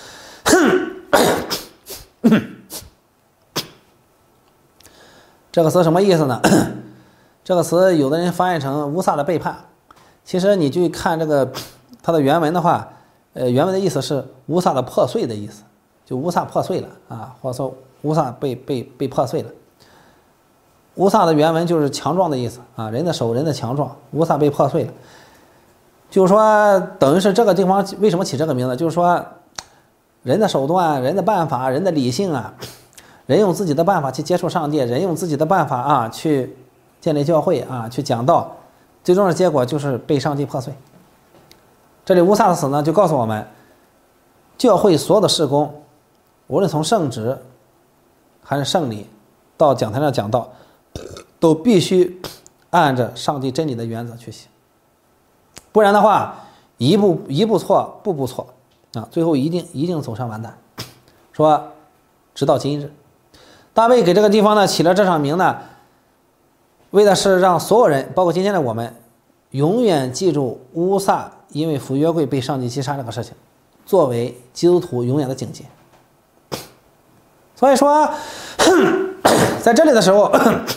这个词什么意思呢？这个词有的人翻译成乌撒的背叛，其实你去看这个它的原文的话，原文的意思是乌撒的破碎的意思，就乌撒破碎了啊，或者说乌撒被破碎了。乌撒的原文就是强壮的意思啊，人的手，人的强壮，乌撒被破碎了，就是说等于是这个地方为什么起这个名字，就是说人的手段、人的办法、人的理性啊，人用自己的办法去接触上帝，人用自己的办法啊去建立教会啊，去讲道， 最终的结果就是被上帝破碎。这里乌撒的死呢，就告诉我们，教会所有的事工，无论从圣职还是圣礼，到讲台上讲道，都必须按着上帝真理的原则去行，不然的话，一步错，步步错啊，最后一定走上完蛋。说，直到今日，大卫给这个地方呢起了这场名呢，为的是让所有人，包括今天的我们，永远记住乌撒因为扶约柜被上帝击杀这个事情，作为基督徒永远的警戒。所以说，在这里的时候，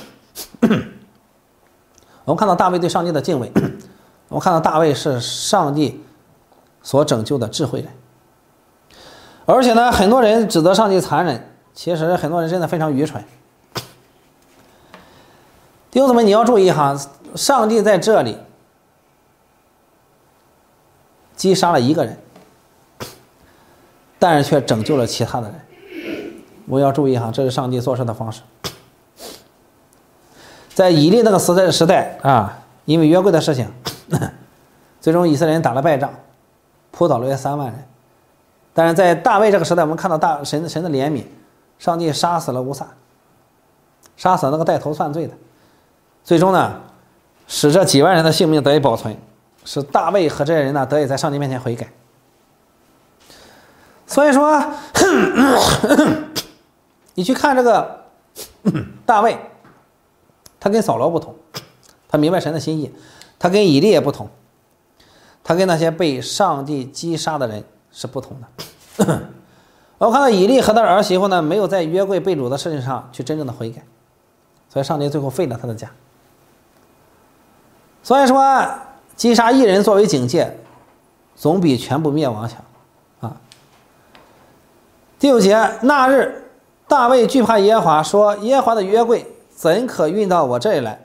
我们看到大卫对上帝的敬畏，我们看到大卫是上帝所拯救的智慧人。而且呢，很多人指责上帝残忍，其实很多人真的非常愚蠢。弟兄姊妹，你要注意哈，上帝在这里击杀了一个人，但是却拯救了其他的人。我要注意哈，这是上帝做事的方式。在以利那个时代啊，因为约柜的事情，最终以色列人打了败仗，扑倒了约3万人。但是在大卫这个时代，我们看到神的怜悯，上帝杀死了乌撒，杀死了那个带头犯罪的，最终呢，使这几万人的性命得以保存，使大卫和这些人呢得以在上帝面前悔改。所以说，你去看这个大卫，他跟扫罗不同，他明白神的心意；他跟以利也不同，他跟那些被上帝击杀的人是不同的。我看到以利和他的儿媳妇呢，没有在约柜被掳的事情上去真正的悔改，所以上帝最后废了他的家。所以说，击杀一人作为警戒，总比全部灭亡强啊。第5节，那日大卫惧怕耶和华，说：耶和华的约柜怎可运到我这里来？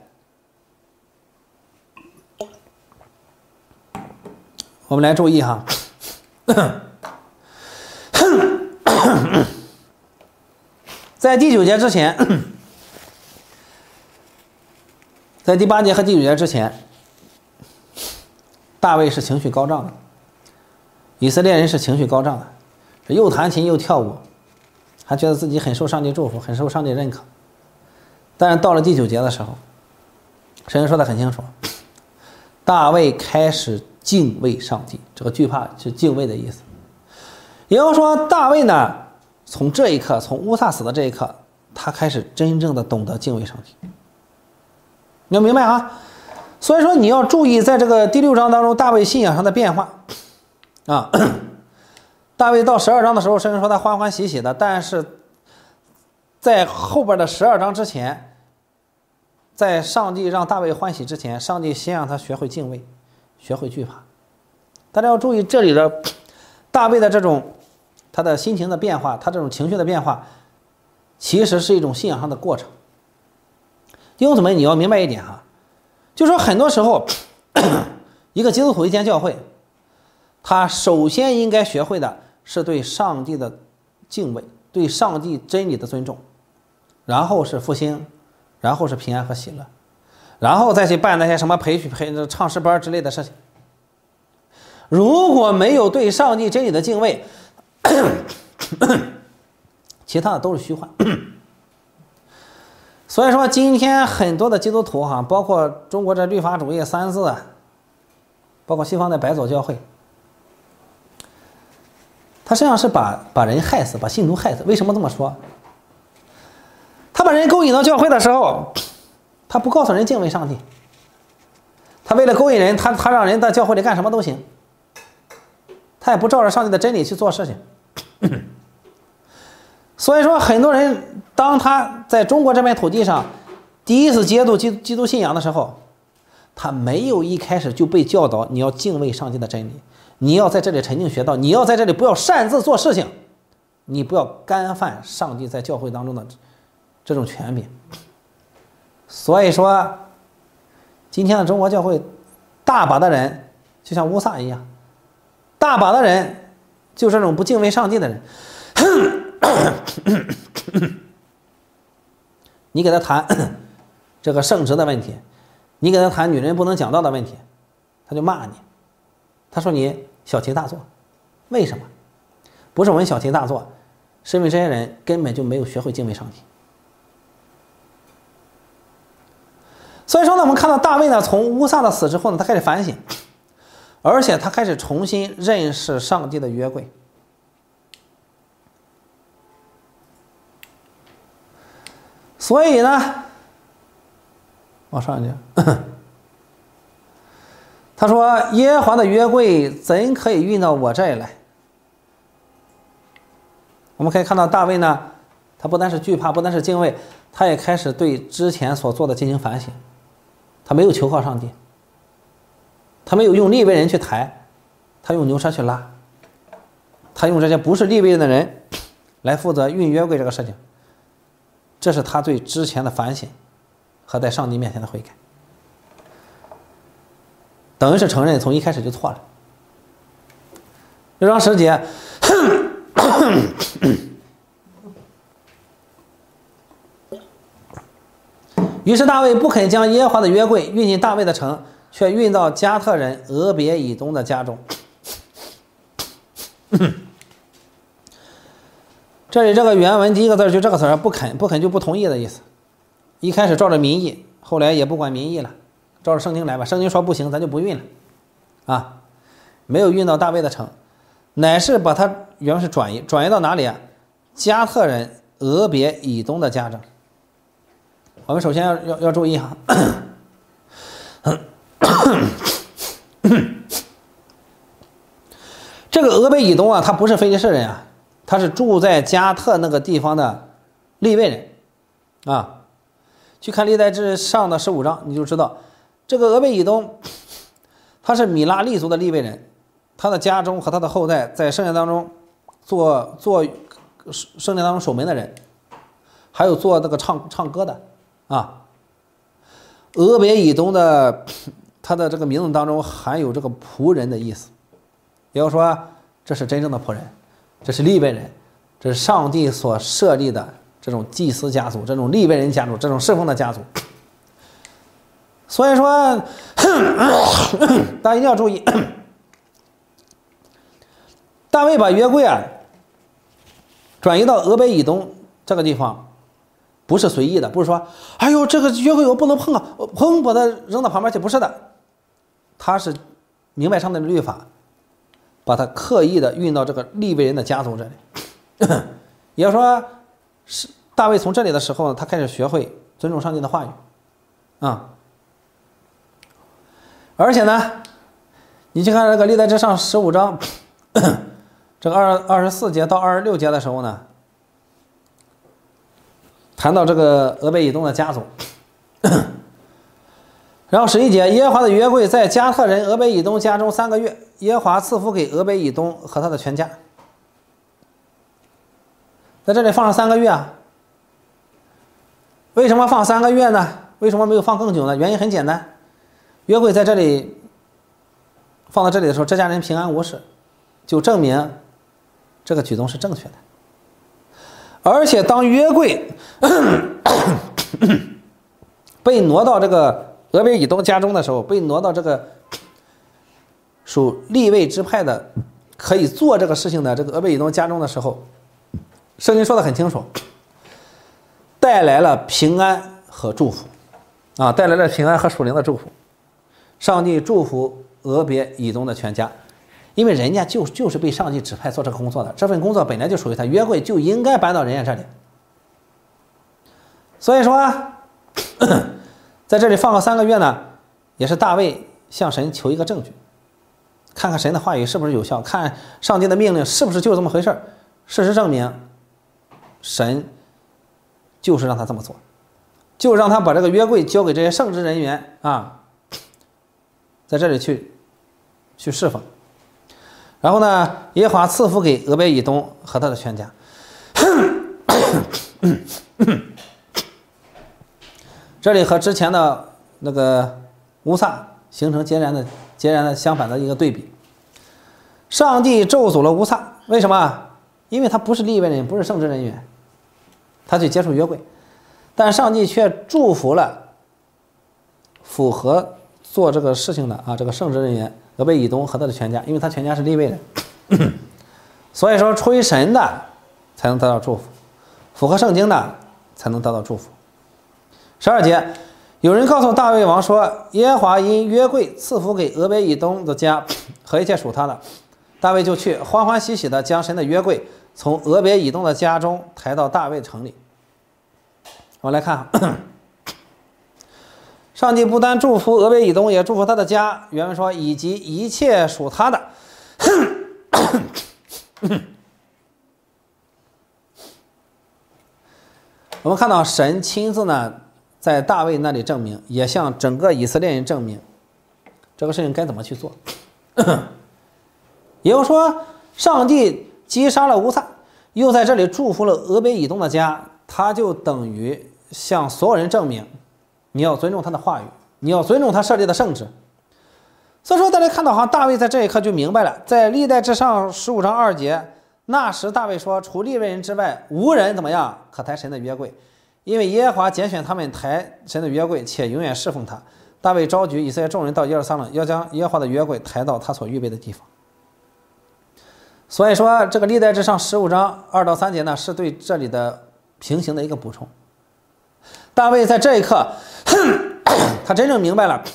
我们来注意哈。在第9节之前，在第8节和第9节之前，大卫是情绪高涨的，以色列人是情绪高涨的，是又弹琴又跳舞，还觉得自己很受上帝祝福，很受上帝认可。但是到了第9节的时候，神说得很清楚，大卫开始敬畏上帝，这个惧怕是敬畏的意思。也就是说，大卫呢，从这一刻，从乌撒死的这一刻，他开始真正的懂得敬畏上帝。你要明白啊，所以说你要注意，在这个第6章当中，大卫信仰上的变化啊。大卫到12章的时候，甚至说他欢欢喜喜的，但是在后边的12章之前，在上帝让大卫欢喜之前，上帝先让他学会敬畏，学会惧怕。大家要注意这里的大卫的这种他的心情的变化，他这种情绪的变化，其实是一种信仰上的过程。弟兄姊妹，你要明白一点哈，就说很多时候，一个基督徒一间教会，他首先应该学会的是对上帝的敬畏，对上帝真理的尊重，然后是复兴，然后是平安和喜乐，然后再去办那些什么培唱诗班之类的事情。如果没有对上帝真理的敬畏，其他的都是虚幻。所以说今天很多的基督徒哈，包括中国这律法主义3字，包括西方的白左教会，他实际上是把人害死，把信徒害死。为什么这么说？他把人勾引到教会的时候，他不告诉人敬畏上帝，他为了勾引人，他让人在教会里干什么都行，他也不照着上帝的真理去做事情。所以说很多人当他在中国这片土地上第一次接触基督信仰的时候，他没有一开始就被教导你要敬畏上帝的真理，你要在这里沉浸学道，你要在这里不要擅自做事情，你不要干犯上帝在教会当中的这种权柄。所以说今天的中国教会大把的人就像乌撒一样，大把的人就是这种不敬畏上帝的人。你给他谈这个圣职的问题， 你跟他谈女人不能讲道的问题，他就骂你，他说你小题大做。为什么？不是我们小题大做，是因为这些人根本就没有学会敬畏上帝。所以说呢，我们看到大卫呢，从乌撒的死之后呢，他开始反省，而且他开始重新认识上帝的约柜。所以呢，往上一点，他说：“耶和华的约柜怎可以运到我这里来？”我们可以看到大卫呢，他不单是惧怕，不单是敬畏，他也开始对之前所做的进行反省。他没有求靠上帝，他没有用利未人去抬，他用牛车去拉，他用这些不是利未人的人来负责运约柜这个事情。这是他对之前的反省和在上帝面前的悔改，等于是承认从一开始就错了。6章10节，于是大卫不肯将耶和华的约柜运进大卫的城，却运到加特人俄别以东的家中。这里这个原文第一个字就这个词，不肯，不肯就不同意的意思。一开始照着民意，后来也不管民意了，照着圣经来吧。圣经说不行，咱就不运了，啊，没有运到大卫的城，乃是把他原文是转移到哪里啊？加特人俄别以东的家中。我们首先要注意哈，这个俄别以东啊，他不是非利士人啊，他是住在加特那个地方的利未人啊。去看历代志上的15章，你就知道这个俄别以东，他是米拉利族的利未人，他的家中和他的后代在圣殿当中做圣殿当中守门的人，还有做那个唱歌的啊。俄别以东的他的这个名字当中含有这个仆人的意思，也就是说这是真正的仆人，这是利未人，这是上帝所设立的这种祭司家族，这种利未人家族，这种侍奉的家族。所以说大家一定要注意，大卫把约柜啊转移到俄别以东这个地方，不是随意的，不是说哎呦这个约柜我不能碰啊，我砰把它扔到旁边去，不是的，他是明白上帝的律法，把它刻意的运到这个利未人的家族这里。也就是说，是大卫从这里的时候呢，他开始学会尊重上帝的话语啊。而且呢，你去看这个历代志上15章这个24节到26节的时候呢，谈到这个俄别以东的家族。然后11节，耶和华的约柜在加特人俄别以东家中3个月，耶和华赐福给俄别以东和他的全家。在这里放上3个月啊，为什么放3个月呢？为什么没有放更久呢？原因很简单，约柜在这里放到这里的时候，这家人平安无事，就证明这个举动是正确的。而且当约柜被挪到这个俄别以东家中的时候，被挪到这个属利未支派的可以做这个事情的这个俄别以东家中的时候，圣经说得很清楚，带来了平安和祝福啊，带来了平安和属灵的祝福。上帝祝福俄别以东的全家，因为人家就是被上帝指派做这个工作的，这份工作本来就属于他，约柜就应该搬到人家这里。所以说在这里放个3个月呢，也是大卫向神求一个证据，看看神的话语是不是有效，看上帝的命令是不是就这么回事。事实证明神就是让他这么做，就让他把这个约柜交给这些圣职人员啊，在这里去侍奉。然后呢，耶和华赐福给俄别以东和他的全家。这里和之前的那个乌撒形成截然的相反的一个对比。上帝咒诅了乌撒，为什么？因为他不是利未人，不是圣职人员，他去接触约柜，但上帝却祝福了符合做这个事情的啊，这个圣职人员俄贝以东和他的全家，因为他全家是利未人，所以说出于神的才能得到祝福，符合圣经的才能得到祝福。12节，有人告诉大卫王说，耶和华因约柜赐福给俄贝以东的家和一切属他的，大卫就去欢欢喜喜的将神的约柜从俄别以东的家中抬到大卫城里。我们来看，上帝不单祝福俄别以东，也祝福他的家。原文说，以及一切属他的。我们看到神亲自呢在大卫那里证明，也向整个以色列人证明这个事情该怎么去做。也就是说，上帝击杀了乌撒，又在这里祝福了俄别以东的家，他就等于向所有人证明，你要尊重他的话语，你要尊重他设立的圣旨。所以说大家看到哈，大卫在这一刻就明白了，在历代志上15章2节，那时大卫说，除利未人之外，无人怎么样可抬神的约柜，因为耶和华拣选他们抬神的约柜，且永远侍奉他。大卫召集以色列众人到耶路撒冷，要将耶和华的约柜抬到他所预备的地方。所以说这个历代志上15章2到3节呢，是对这里的平行的一个补充。大卫在这一刻他真正明白了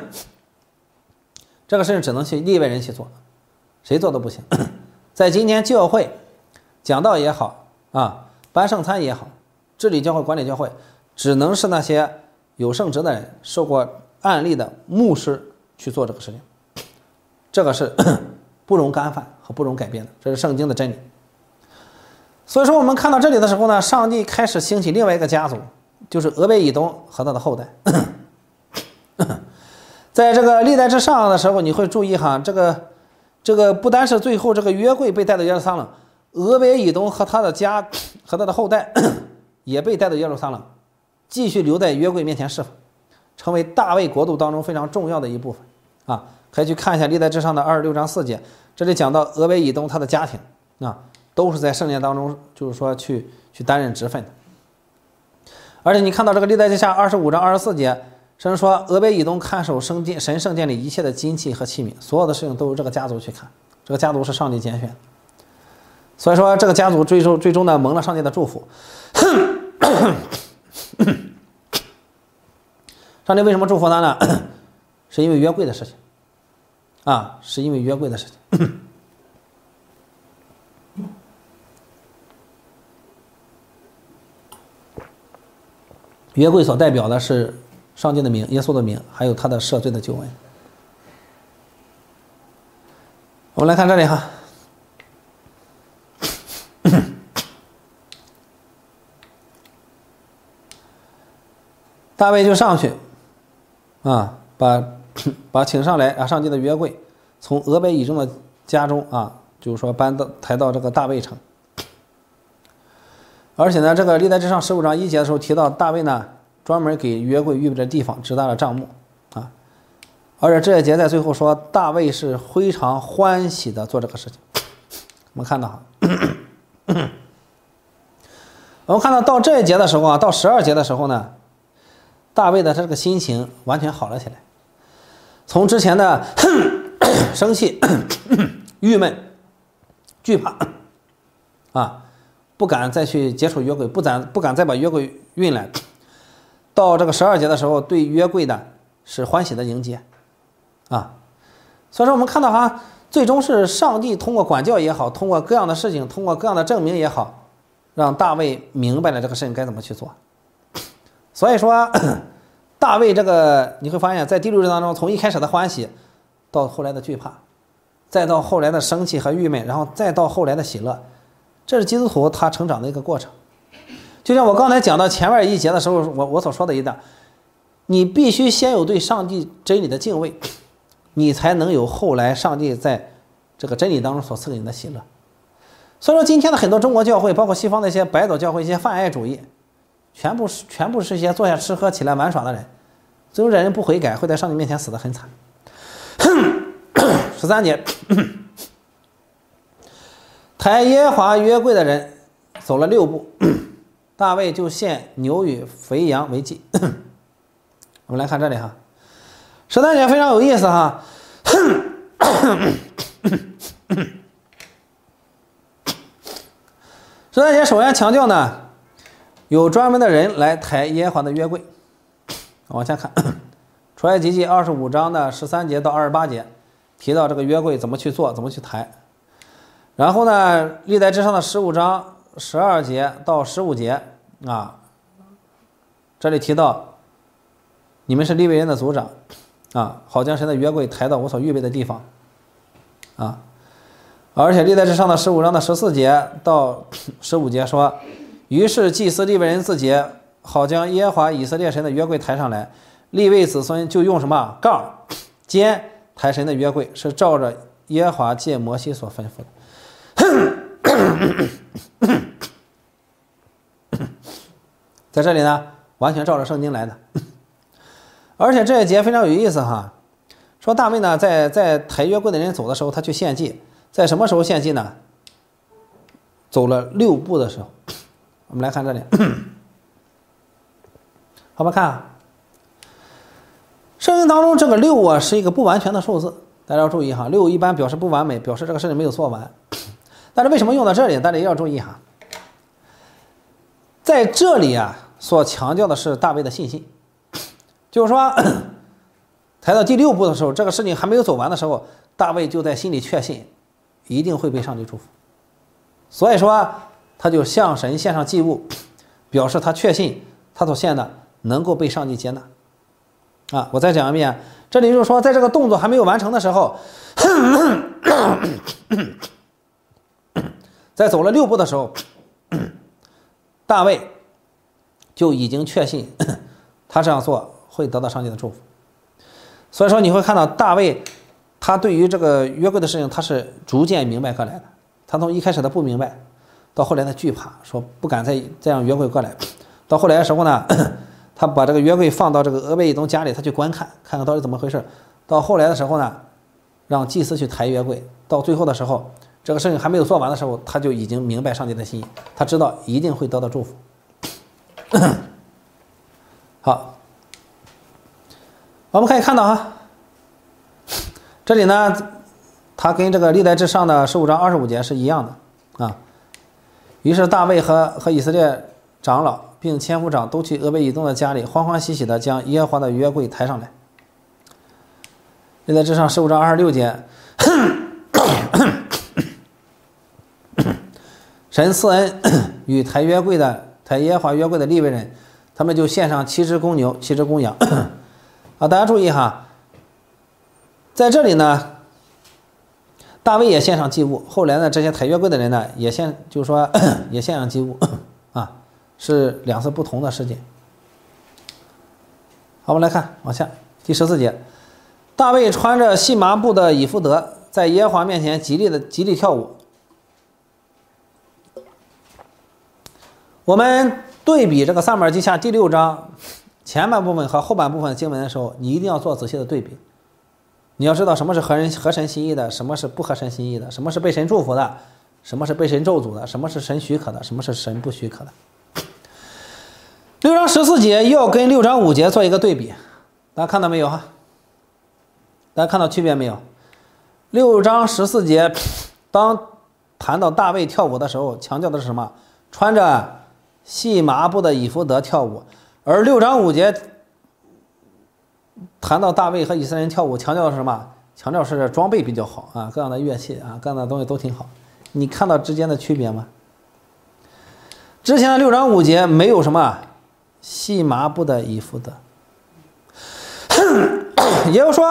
这个事情只能去利未人去做，谁做都不行。在今天教会讲道也好啊，颁圣餐也好，治理教会管理教会，只能是那些有圣职的人，受过案例的牧师去做这个事情，这个是不容干犯和不容改变的，这是圣经的真理。所以说我们看到这里的时候呢，上帝开始兴起另外一个家族，就是俄贝以东和他的后代。在这个历代志上的时候，你会注意哈，这个不单是最后这个约柜被带到耶路撒冷，俄贝以东和他的家和他的后代也被带到耶路撒冷，继续留在约柜面前侍奉，成为大卫国度当中非常重要的一部分啊。可以去看一下历代志上的26章4节，这里讲到俄贝以东他的家庭啊，都是在圣殿当中，就是说去担任职分的。而且你看到这个历代志下25章24节，神说俄贝以东看守神圣殿里一切的金器和器皿，所有的事情都由这个家族去看，这个家族是上帝拣选的。所以说这个家族最终呢蒙了上帝的祝福。上帝为什么祝福他呢？是因为约柜的事情啊，是因为约柜的事情。约柜所代表的是上帝的名，耶稣的名，还有他的赦罪的救恩。我们来看这里哈，大卫就上去啊，把请上来啊，上帝的约柜从俄贝以东的家中啊，就是说抬到这个大卫城。而且呢，这个历代志上15章1节的时候提到，大卫呢专门给约柜预备的地方支搭了帐幕啊。而且这一节在最后说，大卫是非常欢喜的做这个事情。我们看到我们看到这一节的时候啊，到12节的时候呢，大卫的这个心情完全好了起来，从之前的生气、郁闷、惧怕啊，不敢再去接触约柜，不敢再把约柜运来，到这个12节的时候，对约柜的是欢喜的迎接啊。所以说我们看到哈，最终是上帝通过管教也好，通过各样的事情，通过各样的证明也好，让大卫明白了这个事情该怎么去做。所以说大卫这个你会发现在第6章当中，从一开始的欢喜到后来的惧怕，再到后来的生气和郁闷，然后再到后来的喜乐，这是基督徒他成长的一个过程。就像我刚才讲到前面一节的时候，我所说的一样，你必须先有对上帝真理的敬畏，你才能有后来上帝在这个真理当中所赐给你的喜乐。所以说今天的很多中国教会，包括西方的一些白岛教会，一些泛爱主义，全部是一些坐下吃喝起来玩耍的人，最后这人不悔改，会在上帝面前死得很惨。13节，抬耶和华约柜的人走了6步，大卫就献牛与肥羊为祭。我们来看这里哈， 13节非常有意思哈。13节首先强调呢，有专门的人来抬耶和华的约柜。往下看，出埃及记25章的13节到28节提到这个约柜怎么去做，怎么去抬。然后呢，历代志上的15章12节到15节啊，这里提到你们是利未人的族长啊，好将神的约柜抬到我所预备的地方啊。而且历代志上的15章的14节到15节说，于是祭司利未人自洁，好将耶和华以色列神的约柜抬上来，利未子孙就用什么杠肩抬神的约柜，是照着耶和华借摩西所吩咐的。在这里呢，完全照着圣经来的。而且这一节非常有意思哈，说大卫呢在抬约柜的人走的时候，他去献祭，在什么时候献祭呢？走了6步的时候。我们来看这里，好吧，看啊，圣经当中这个6啊是一个不完全的数字，大家要注意哈。6一般表示不完美，表示这个事情没有做完。但是为什么用到这里，大家也要注意哈。在这里啊，所强调的是大卫的信心，就是说，抬到第6步的时候，这个事情还没有走完的时候，大卫就在心里确信，一定会被上帝祝福。所以说，他就向神献上祭物，表示他确信他所献的能够被上帝接纳。啊，我再讲一遍，这里就是说，在这个动作还没有完成的时候，在走了6步的时候，大卫就已经确信他这样做会得到上帝的祝福。所以说你会看到大卫他对于这个约柜的事情，他是逐渐明白过来的。他从一开始的不明白，到后来的惧怕，说不敢再这样约柜过来，到后来的时候呢，他把这个约柜放到这个俄贝以东家里，他去观看，看看到底怎么回事。到后来的时候呢，让祭司去抬约柜，到最后的时候，这个事情还没有做完的时候，他就已经明白上帝的心意，他知道一定会得到祝福。好，我们可以看到哈，这里呢，他跟这个历代志上的15章25节是一样的啊。于是大卫和以色列长老并千夫长都去俄贝以东的家里，欢欢喜喜地将耶和华的约柜抬上来。历代志上15章26节，神赐恩与抬耶和华约柜的利未人，他们就献上7只公牛7只公羊。啊，大家注意哈，在这里呢，大卫也献上祭物，后来呢，这些抬约柜的人呢，也献上祭物啊，是2次不同的事件。好，我们来看往下第14节，大卫穿着细麻布的以弗得，在耶和华面前极力跳舞。我们对比这个撒母耳记下第6章前半部分和后半部分经文的时候，你一定要做仔细的对比。你要知道什么是合神心意的，什么是不合神心意的，什么是被神祝福的，什么是被神咒诅的，什么是神许可的，什么是神不许可的。6章14节要跟6章5节做一个对比，大家看到没有哈？大家看到区别没有？6章14节当谈到大卫跳舞的时候，强调的是什么？穿着细麻布的以弗得跳舞。而6章5节谈到大卫和以色列人跳舞，强调的是什么？强调是装备比较好啊，各样的乐器啊，各样的东西都挺好。你看到之间的区别吗？之前的6章5节没有什么细麻布的以弗得，也就是说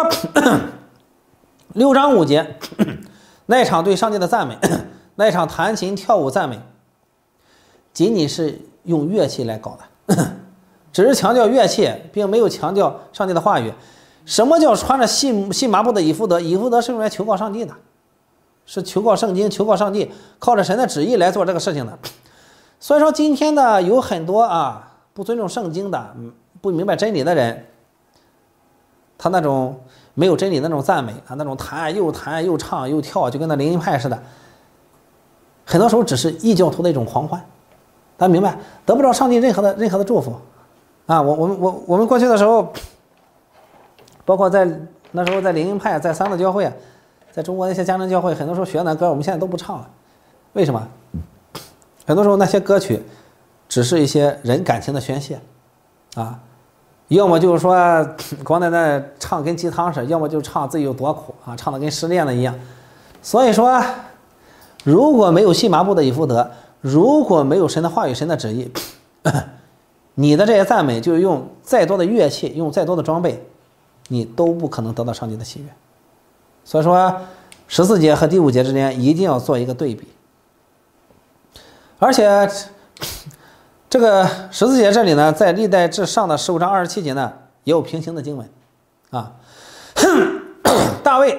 6章5节那一场对上帝的赞美，那一场弹琴跳舞赞美，仅仅是用乐器来搞的，只是强调乐器，并没有强调上帝的话语。什么叫穿着细麻布的以弗得？以弗得是用来求告上帝的，是求告圣经，求告上帝，靠着神的旨意来做这个事情的。所以说今天的有很多不尊重圣经的，不明白真理的人，他那种没有真理的那种赞美那种弹又唱又跳，就跟那灵音派似的，很多时候只是异教徒的一种狂欢。大家明白，得不到上帝任何的祝福啊！我们过去的时候包括在那时候在灵恩派，在三个教会，在中国那些家庭教会，很多时候学那歌我们现在都不唱了，为什么？很多时候那些歌曲只是一些人感情的宣泄啊，要么就是说光在那唱跟鸡汤似的，要么就唱自己有多苦啊，唱的跟失恋了一样。所以说如果没有细麻布的以弗得，如果没有神的话语、神的旨意，你的这些赞美就是用再多的乐器，用再多的装备，你都不可能得到上帝的喜悦。所以说14节和第5节之间一定要做一个对比。而且这个14节这里呢，在历代志上的15章27节呢也有平行的经文啊。大卫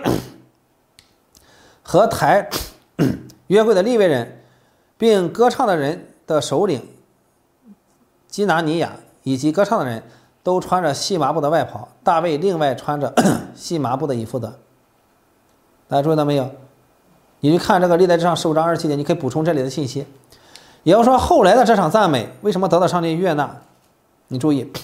和抬约柜的利未人并歌唱的人的首领基拿尼亚以及歌唱的人都穿着细麻布的外袍，大卫另外穿着细麻布的以弗得。大家注意到没有？你去看这个历代志上15章27节，你可以补充这里的信息。也就是说后来的这场赞美为什么得到上帝悦纳？你注意，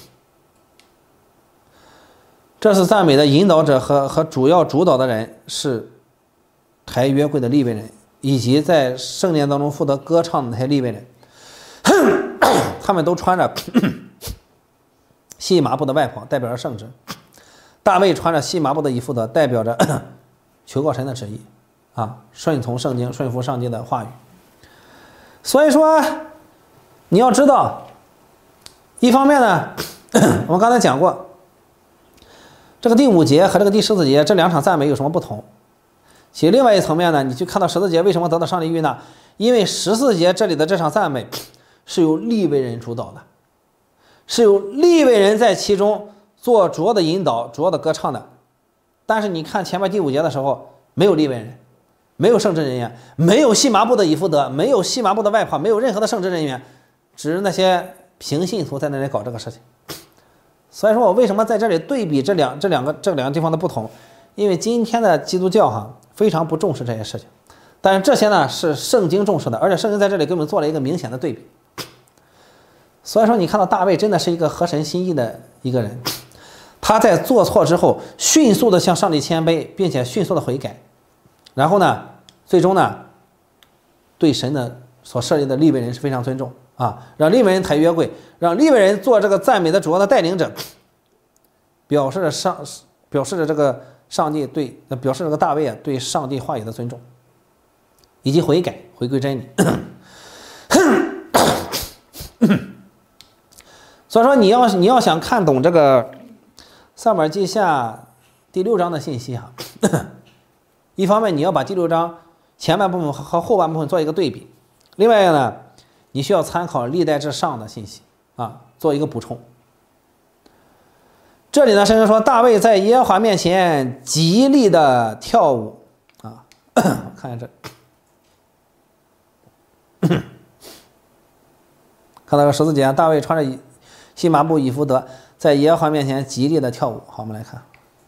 这次赞美的引导者和主要主导的人是抬约柜的利未人，以及在圣殿当中负责歌唱的那些利未人，他们都穿着细麻布的外袍，代表着圣职。大卫穿着细麻布的以弗得，代表着求告神的旨意啊，顺从圣经，顺服上帝的话语。所以说你要知道，一方面呢我们刚才讲过这个第5节和这个第14节这两场赞美有什么不同。其实另外一层面呢，你去看到14节为什么得到上帝悦纳，因为14节这里的这场赞美是由利未人主导的，是由利未人在其中做主要的引导，主要的歌唱的。但是你看前面第5节的时候，没有利未人，没有圣职人员，没有细麻布的以弗得，没有细麻布的外袍，没有任何的圣职人员，只是那些平信徒在那里搞这个事情。所以说我为什么在这里对比这两个地方的不同，因为今天的基督教非常不重视这些事情，但是这些呢是圣经重视的，而且圣经在这里给我们做了一个明显的对比。所以说你看到大卫真的是一个合神心意的一个人，他在做错之后迅速的向上帝谦卑，并且迅速的悔改，然后呢最终呢对神的所设立的利未人是非常尊重啊，让利未人抬约柜，让利未人做这个赞美的主要的带领者，表示着这个上帝对表示这个大卫对上帝话语的尊重，以及悔改回归真理。所以说你要想看懂这个撒母耳记下第6章的信息一方面你要把第6章前半部分和后半部分做一个对比，另外呢你需要参考历代志上的信息做一个补充。这里呢圣经说大卫在耶和华面前极力的跳舞看一下这看到个14节，大卫穿着细麻布以弗得在耶和华面前极力的跳舞。好，我们来看，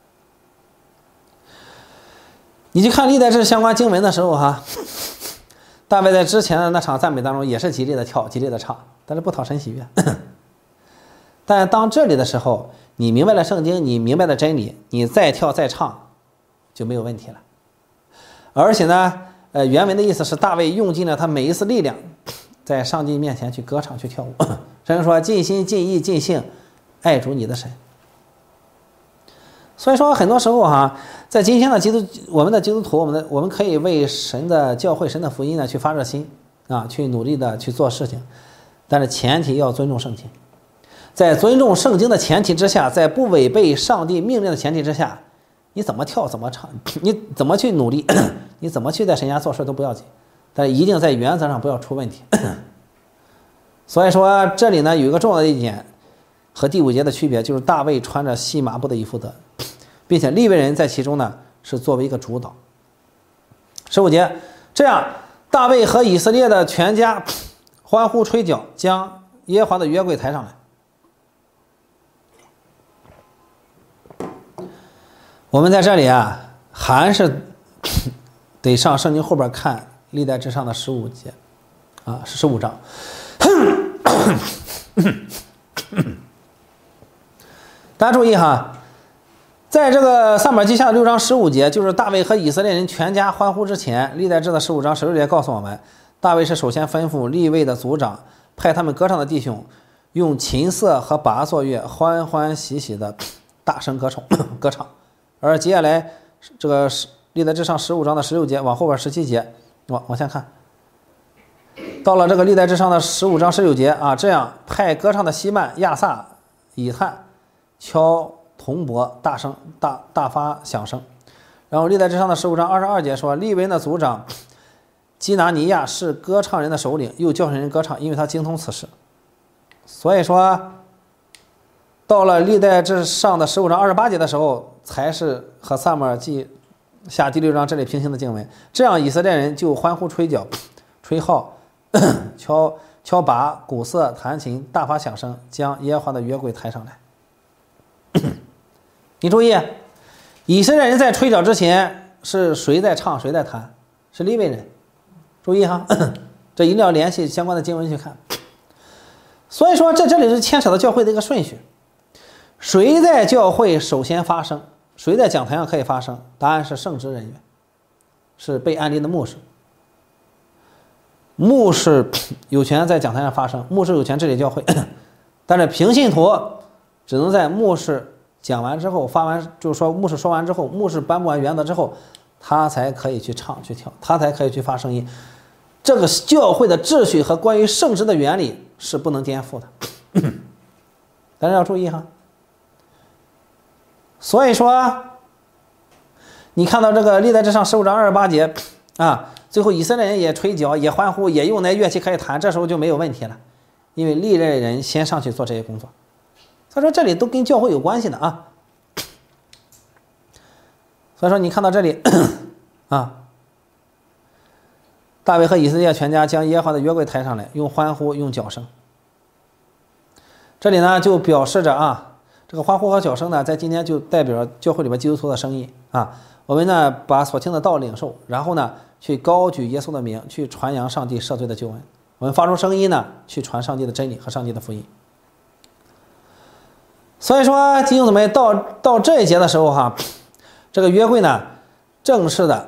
你去看历代志相关经文的时候大卫在之前的那场赞美当中也是极力的跳，极力的唱，但是不讨神喜悦。但是当这里的时候，你明白了圣经，你明白了真理，你再跳再唱就没有问题了。而且呢原文的意思是大卫用尽了他每一丝力量，在上帝面前去歌唱去跳舞。圣经说尽心尽意尽性爱主你的神。所以说很多时候在今天的我们的基督徒，我们可以为神的教会神的福音呢去发热心去努力的去做事情，但是前提要尊重圣经。在尊重圣经的前提之下，在不违背上帝命令的前提之下，你怎么跳怎么唱，你怎么去努力你怎么去在神家做事都不要紧，但是一定在原则上不要出问题。所以说这里呢有一个重要的一点和第5节的区别，就是大卫穿着细麻布的以弗得，并且利未人在其中呢是作为一个主导。15节，这样大卫和以色列的全家欢呼吹角，将耶和华的约柜抬上来。我们在这里还是得上圣经后边看历代志上的15节是15章。大家注意在这个撒母耳记下6章15节，就是大卫和以色列人全家欢呼之前，历代志的15章16节告诉我们，大卫是首先吩咐利未的族长派他们歌唱的弟兄用琴瑟和拔槊乐欢欢喜喜的大声歌唱。而接下来这个历代志上15章的16节往后边17节往下看，到了这个历代志上的15章19节啊，这样派歌唱的希曼、亚萨、以探敲铜钹，大发响声。然后历代志上的15章22节说，利未的族长基拿尼亚是歌唱人的首领，又教训人歌唱，因为他精通此事。所以说到了历代志上的15章28节的时候，才是和撒母耳记下第6章这里平行的经文。这样以色列人就欢呼吹角、吹号、敲拔、鼓瑟、弹琴，大发响声，将耶和华的约柜抬上来。你注意，以色列人在吹角之前是谁在唱谁在弹？是利未人。注意哈，这一定要联系相关的经文去看。所以说这里是牵扯到教会的一个顺序，谁在教会首先发声，谁在讲台上可以发声？答案是圣职人员，是被安立的牧师。牧师有权在讲台上发声，牧师有权治理教会，但是平信徒只能在牧师讲完之后，就是说牧师说完之后，牧师颁布完原则之后，他才可以去唱去跳，他才可以去发声音。这个教会的秩序和关于圣职的原理是不能颠覆的，大家要注意哈。所以说，你看到这个历代志上15章28节啊，最后以色列人也吹角，也欢呼，也用那乐器可以弹，这时候就没有问题了，因为历代人先上去做这些工作。所以说这里都跟教会有关系的啊。所以说你看到这里啊，大卫和以色列全家将耶和华的约柜抬上来，用欢呼，用角声。这里呢就表示着啊，这个欢呼和角声呢，在今天就代表教会里边基督徒的声音啊。我们呢把所听的道领受，然后呢去高举耶稣的名，去传扬上帝赦罪的救恩。我们发出声音呢，去传上帝的真理和上帝的福音。所以说弟兄姊妹，到这一节的时候哈，这个约柜呢正式的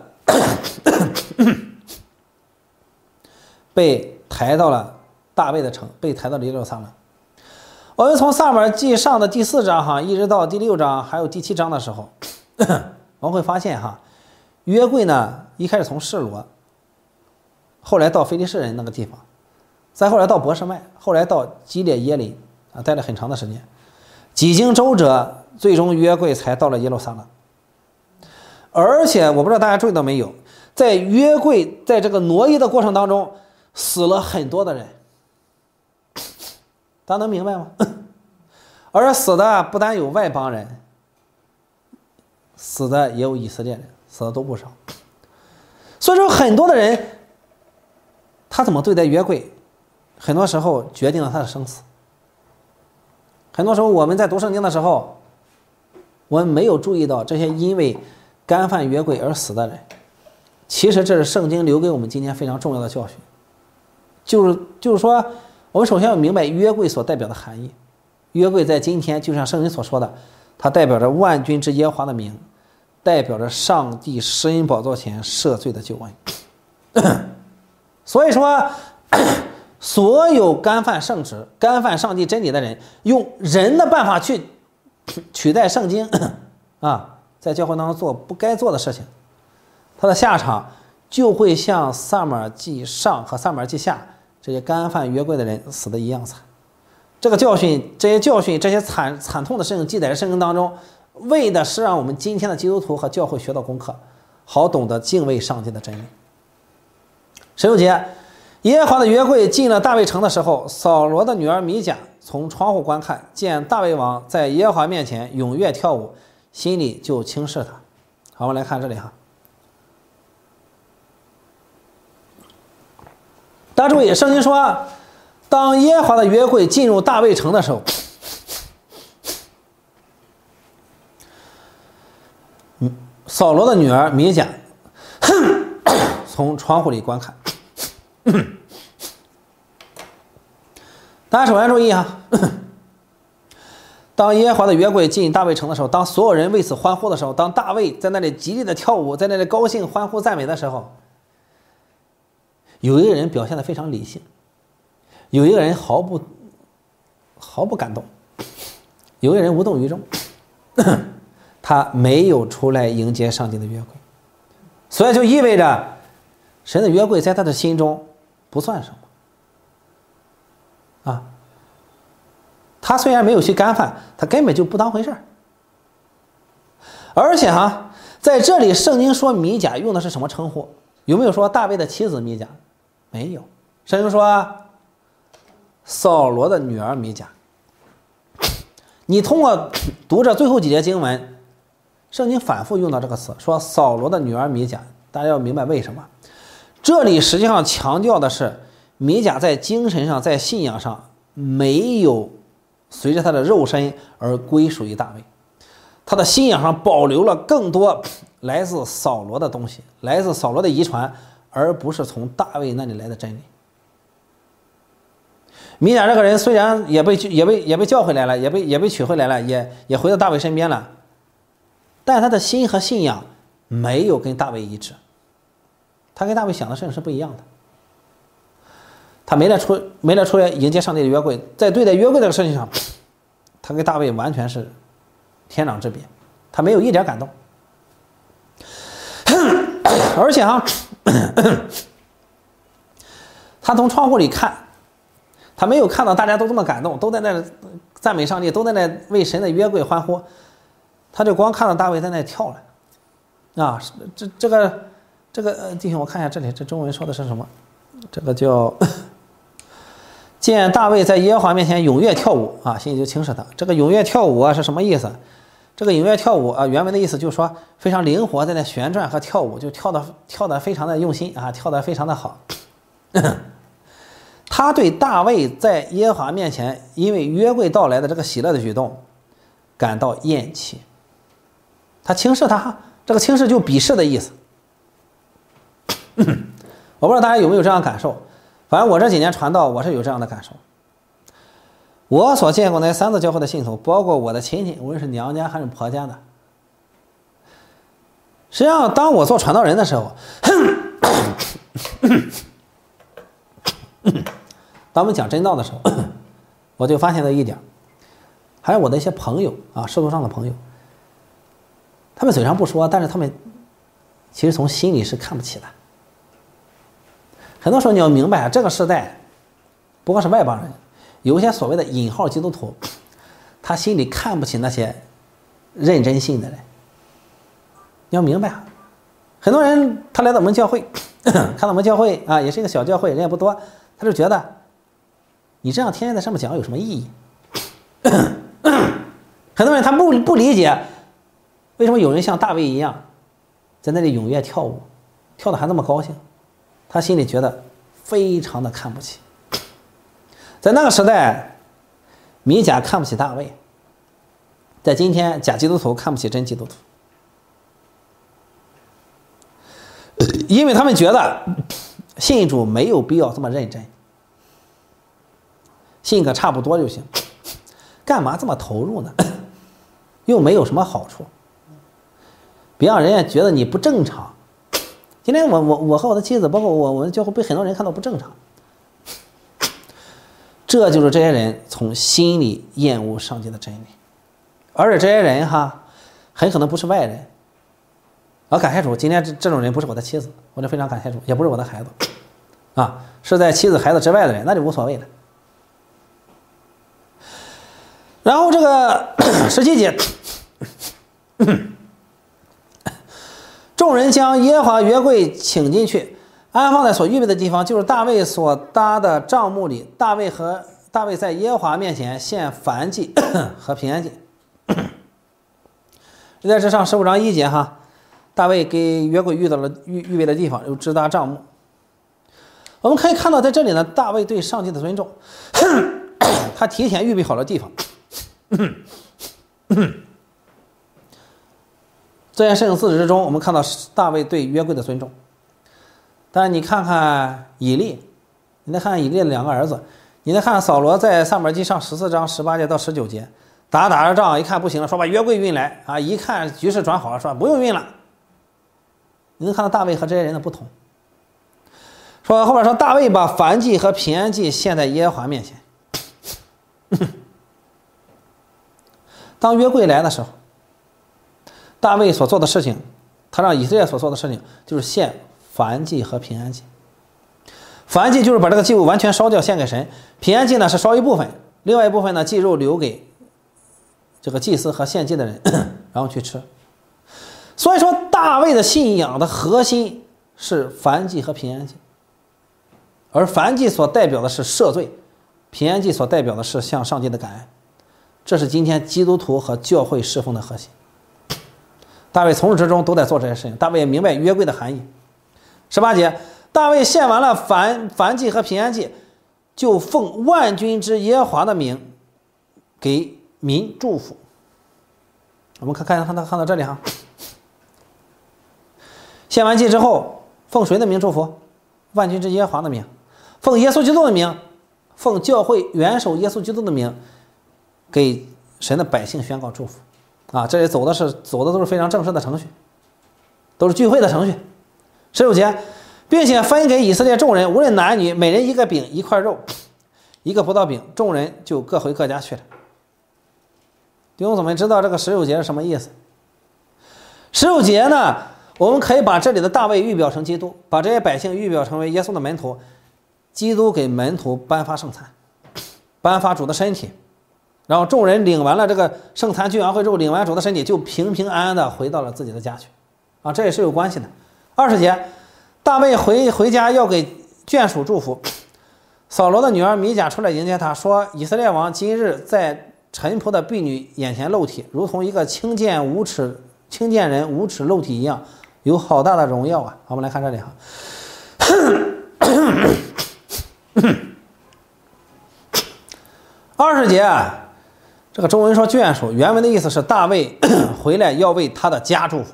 被抬到了大卫的城，被抬到了耶路撒冷。我们从撒母耳记上的第4章哈，一直到第6章还有第7章的时候，我们会发现哈，约柜呢一开始从示罗，后来到非利士人那个地方，再后来到伯示麦，后来到基列耶琳啊，待了很长的时间。几经周折，最终约柜才到了耶路撒冷。而且我不知道大家注意到没有，在约柜在这个挪移的过程当中，死了很多的人，大家能明白吗？而死的不单有外邦人，死的也有以色列人，死的都不少。所以说很多的人他怎么对待约柜，很多时候决定了他的生死。很多时候我们在读圣经的时候，我们没有注意到这些因为干犯约柜而死的人，其实这是圣经留给我们今天非常重要的教训。就是说，我们首先要明白约柜所代表的含义。约柜在今天就像圣经所说的，它代表着万军之耶和华的名，代表着上帝施恩宝座前赦罪的救恩。所以说所有干犯圣旨、干犯上帝真理的人，用人的办法去取代圣经啊，在教会当中做不该做的事情，他的下场就会像撒母耳记上和撒母耳记下这些干犯约柜的人死的一样惨。这些教训、这些惨痛的事情记载在圣经当中，为的是让我们今天的基督徒和教会学到功课，好懂得敬畏上帝的真理。16节，耶和华的约柜进了大卫城的时候，扫罗的女儿米甲从窗户观看，见大卫王在耶和华面前踊跃跳舞，心里就轻视他。好，我们来看这里哈，大家注意，圣经说，当耶和华的约柜进入大卫城的时候，扫罗的女儿米甲从窗户里观看。大家首先注意哈， 当耶和华的约柜进大卫城的时候，当所有人为此欢呼的时候，当大卫在那里极力的跳舞，在那里高兴欢呼赞美的时候，有一个人表现得非常理性，有一个人毫不感动，有一个人无动于衷，他没有出来迎接上帝的约柜，所以就意味着神的约柜在他的心中不算什么啊。他虽然没有去干犯，他根本就不当回事儿。而且在这里圣经说米甲用的是什么称呼？有没有说大卫的妻子米甲？没有。圣经说扫罗的女儿米甲。你通过读这最后几节经文，圣经反复用到这个词，说扫罗的女儿米甲，大家要明白为什么。这里实际上强调的是米甲在精神上，在信仰上没有随着他的肉身而归属于大卫，他的信仰上保留了更多来自扫罗的东西，来自扫罗的遗传，而不是从大卫那里来的真理。米甲这个人虽然也被叫回来了，也被娶回来了，也回到大卫身边了，但他的心和信仰没有跟大卫一致，他跟大卫想的事情是不一样的。他没来出来迎接上帝的约柜，在对待约柜这个事情上，他跟大卫完全是天壤之别，他没有一点感动。而且他从窗户里看，他没有看到大家都这么感动，都在那赞美上帝，都在那为神的约柜欢呼，他就光看到大卫在那跳了。啊，这个弟兄，我看一下这里这中文说的是什么？这个叫见大卫在耶和华面前踊跃跳舞啊，心里就轻视他。这个踊跃跳舞是什么意思？这个踊跃跳舞原文的意思就是说非常灵活，在那旋转和跳舞，就跳得非常的用心啊，跳得非常的好。他对大卫在耶和华面前因为约柜到来的这个喜乐的举动感到厌弃，他轻视他，这个轻视就鄙视的意思。我不知道大家有没有这样的感受，反正我这几年传道，我是有这样的感受。我所见过那三次教会的信徒，包括我的亲戚，无论是娘家还是婆家的，实际上当我做传道人的时候，当我们讲真道的时候，我就发现了一点，还有我的一些朋友啊，世俗上的朋友，他们嘴上不说，但是他们其实从心里是看不起的。很多时候你要明白，这个时代不光是外邦人，有一些所谓的引号基督徒，他心里看不起那些认真信的人。你要明白，很多人他来到我们教会，看到我们教会啊，也是一个小教会，人也不多，他就觉得你这样天天在上面讲有什么意义？很多人他不理解为什么有人像大卫一样在那里踊跃跳舞，跳得还那么高兴，他心里觉得非常的看不起。在那个时代，米甲看不起大卫，在今天假基督徒看不起真基督徒，因为他们觉得信主没有必要这么认真，信个差不多就行，干嘛这么投入呢？又没有什么好处，别让人家觉得你不正常。今天我和我的妻子，包括我们教会被很多人看到不正常，这就是这些人从心里厌恶上帝的真理。而且这些人很可能不是外人。感谢主，今天这种人不是我的妻子，我就非常感谢主，也不是我的孩子啊，是在妻子孩子之外的人，那就无所谓了。然后这个17节，众人将耶和华约柜请进去，安放在所预备的地方，就是大卫所搭的帐幕里。大卫在耶和华面前献燔祭和平安祭。这在这上15章1节大卫给约柜预备的地方有支搭帐幕。我们可以看到在这里呢，大卫对上帝的尊重，他提前预备好了地方。在圣经4史之中，我们看到大卫对约柜的尊重。但是你看看以利，你再看看以利的2个儿子，你再看看扫罗在撒母耳记上14章18节到19节， 打着仗，一看不行了，说把约柜运来啊！一看局势转好了，说不用运了。你能看到大卫和这些人的不同。说后边说大卫把燔祭和平安祭献在耶和华面前。当约柜来的时候，大卫所做的事情，他让以色列所做的事情就是献燔祭和平安祭。燔祭就是把这个祭物完全烧掉献给神，平安祭呢是烧一部分，另外一部分呢祭肉留给这个祭司和献祭的人，然后去吃。所以说大卫的信仰的核心是燔祭和平安祭，而燔祭所代表的是赦罪，平安祭所代表的是向上帝的感恩。这是今天基督徒和教会侍奉的核心。大卫从始至终都在做这些事情，大卫也明白约柜的含义。18节，大卫献完了燔祭和平安祭，就奉万军之耶和华的名给民祝福。我们看到这里哈，献完祭之后，奉谁的名祝福？万军之耶和华的名，奉耶稣基督的名，奉教会元首耶稣基督的名，给神的百姓宣告祝福。啊，这里走的都是非常正式的程序，都是聚会的程序。19节，并且分给以色列众人，无论男女，每人一个饼，一块肉，一个葡萄饼，众人就各回各家去了。弟兄姊妹，知道这个19节是什么意思？19节呢，我们可以把这里的大卫预表成基督，把这些百姓预表成为耶稣的门徒。基督给门徒颁发圣餐，颁发主的身体，然后众人领完了这个圣餐聚完会之后，领完主的身体，就平平安安的回到了自己的家去。啊，这也是有关系的。20节，大卫回家要给眷属祝福。扫罗的女儿米甲出来迎接他，说：“以色列王今日在臣仆的婢女眼前露体，如同一个轻贱人无耻露体一样，有好大的荣耀啊！”我们来看这里哈。20节啊，这个中文说眷属，原文的意思是大卫回来要为他的家祝福。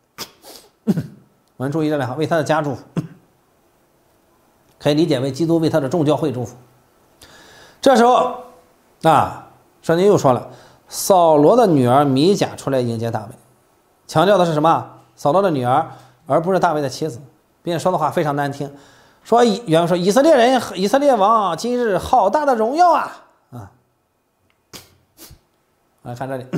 我们注意这里哈，为他的家祝福，可以理解为基督为他的众教会祝福。这时候啊，圣经又说了，扫罗的女儿米甲出来迎接大卫，强调的是什么？扫罗的女儿，而不是大卫的妻子，并且说的话非常难听，说原文说以色列王今日好大的荣耀啊！啊，来看这里，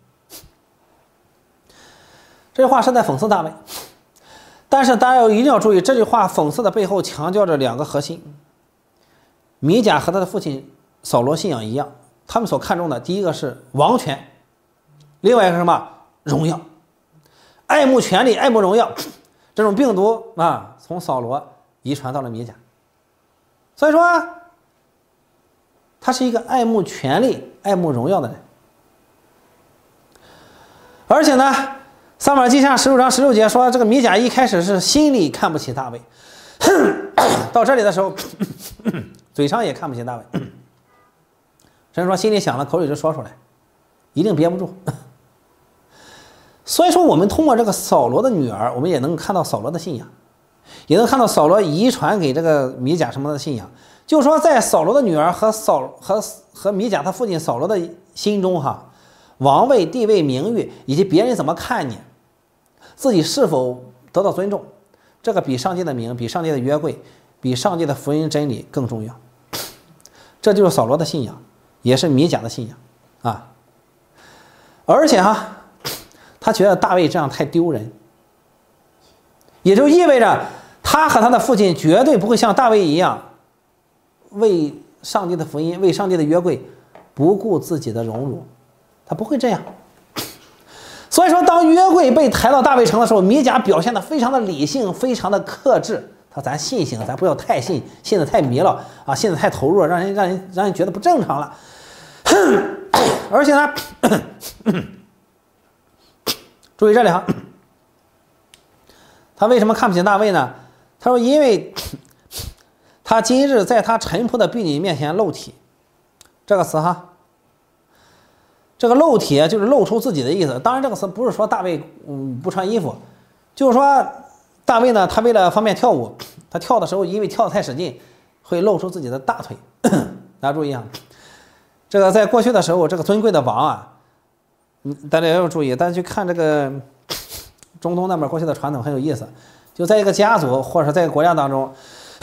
这句话是在讽刺大卫，但是大家一定要注意，这句话讽刺的背后强调着两个核心。米甲和他的父亲扫罗信仰一样，他们所看重的第一个是王权，另外一个是什么？荣耀，爱慕权力，爱慕荣耀，这种病毒啊，从扫罗遗传到了米甲，所以说他是一个爱慕权力、爱慕荣耀的人。而且呢，撒母耳记下16章16节说，这个米甲一开始是心里看不起大卫，到这里的时候，嘴上也看不起大卫。神说心里想了，口里就说出来，一定憋不住。所以说，我们通过这个扫罗的女儿，我们也能看到扫罗的信仰，也能看到扫罗遗传给这个米甲什么的信仰。就是说，在扫罗的女儿和米甲他父亲扫罗的心中哈，王位、地位、名誉以及别人怎么看你，自己是否得到尊重，这个比上帝的名、比上帝的约柜、比上帝的福音真理更重要。这就是扫罗的信仰，也是米甲的信仰啊。而且哈，他觉得大卫这样太丢人，也就意味着他和他的父亲绝对不会像大卫一样，为上帝的福音、为上帝的约柜不顾自己的荣辱，他不会这样。所以说，当约柜被抬到大卫城的时候，米甲表现得非常的理性，非常的克制。他说：“咱信行，咱不要太信得太迷了啊，信得太投入了，让人觉得不正常了。”而且呢，注意这里哈，他为什么看不起大卫呢？他说：“因为他今日在他臣仆的婢女面前露体。”这个词哈，这个露体就是露出自己的意思。当然，这个词不是说大卫不穿衣服，就是说大卫呢，他为了方便跳舞，他跳的时候因为跳得太使劲，会露出自己的大腿。大家注意啊， 这个在过去的时候，这个尊贵的王啊，大家也要注意，大家去看这个中东那边过去的传统很有意思，就在一个家族或者在一个国家当中，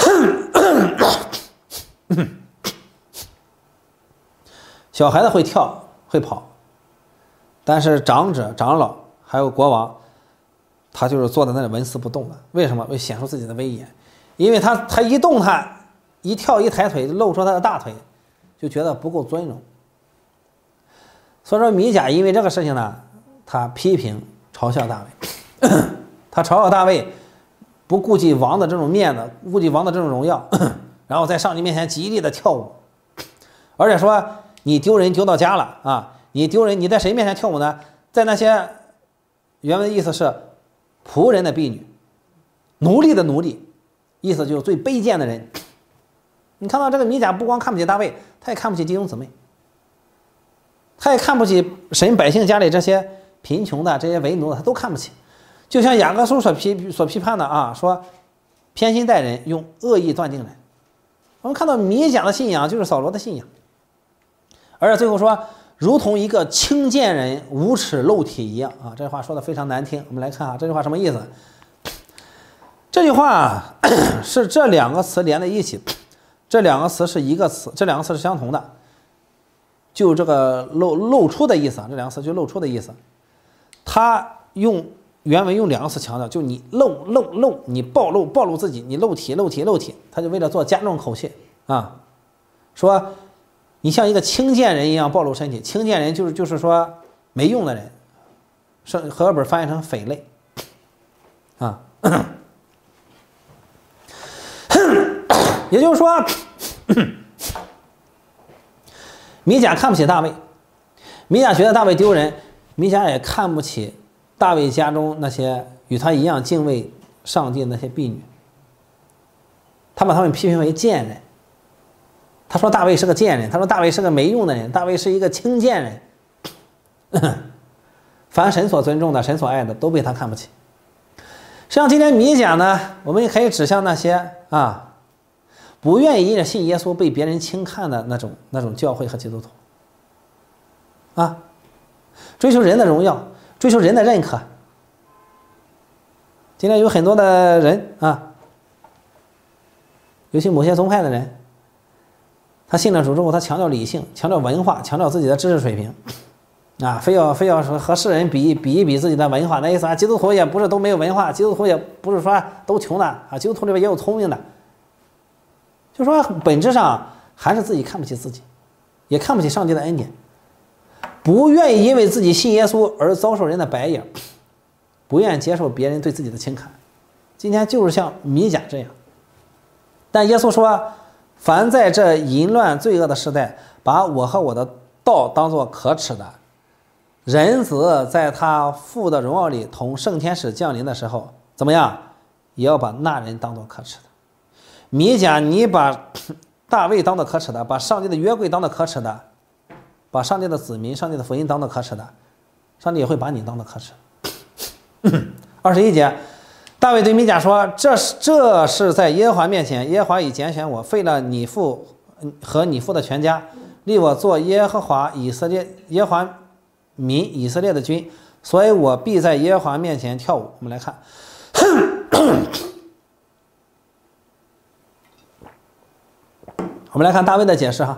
小孩子会跳会跑，但是长者、长老还有国王，他就是坐在那里纹丝不动的。为什么？为显出自己的威严，因为他一动，他一跳一抬腿，露出他的大腿，就觉得不够尊荣。所以说米甲因为这个事情呢，他批评嘲笑大卫，他嘲笑大卫不顾及王的这种面子，不顾及王的这种荣耀，然后在上帝面前极力的跳舞，而且说你丢人丢到家了啊！你丢人，你在谁面前跳舞呢？在那些原文的意思是仆人的婢女，奴隶的奴隶，意思就是最卑贱的人。你看到这个米甲不光看不起大卫，他也看不起弟兄姊妹，他也看不起神百姓家里这些贫穷的、这些为奴的，他都看不起。就像雅各书所批判的啊，说偏心待人，用恶意断定人。我们看到米甲的信仰就是扫罗的信仰，而且最后说，如同一个轻贱人无耻漏体一样啊！这句话说的非常难听。我们来看啊，这句话什么意思？这句话是这两个词连在一起，这两个词是一个词，这两个词是相同的，就这个露出的意思啊，这两个词就露出的意思。他用原文用两个词强调，就你露，你暴露自己，你露体，他就为了做加重口气啊，说你像一个轻贱人一样暴露身体。轻贱人就是说没用的人，和合本翻译成匪类啊。也就是说，米甲看不起大卫，米甲觉得大卫丢人，米甲也看不起大卫家中那些与他一样敬畏上帝的那些婢女，他把他们批评为贱人。他说大卫是个贱人，他说大卫是个没用的人，大卫是一个轻贱人。凡神所尊重的、神所爱的，都被他看不起。实际上，今天米甲呢，我们也可以指向那些啊，不愿意因着信耶稣被别人轻看的那种教会和基督徒啊，追求人的荣耀，追求人的认可。今天有很多的人啊，尤其某些宗派的人，他信了主之后，他强调理性，强调文化，强调自己的知识水平啊，非要说和世人比一比自己的文化。那意思啊，基督徒也不是都没有文化，基督徒也不是说都穷的啊，基督徒里边也有聪明的。就说本质上还是自己看不起自己，也看不起上帝的恩典，不愿意因为自己信耶稣而遭受人的白眼，不愿意接受别人对自己的轻看。今天就是像米甲这样。但耶稣说，凡在这淫乱罪恶的时代，把我和我的道当作可耻的，人子在他父的荣耀里同圣天使降临的时候，怎么样，也要把那人当作可耻的。米甲，你把大卫当作可耻的，把上帝的约柜当作可耻的，把上帝的子民、上帝的福音当作可耻的，上帝也会把你当作可耻。21节，大卫对米甲说，这是在耶和华面前，耶和华已拣选我，废了你父和你父的全家，立我做耶和华民以色列的君，所以我必在耶和华面前跳舞。我们来看我们来看大卫的解释哈。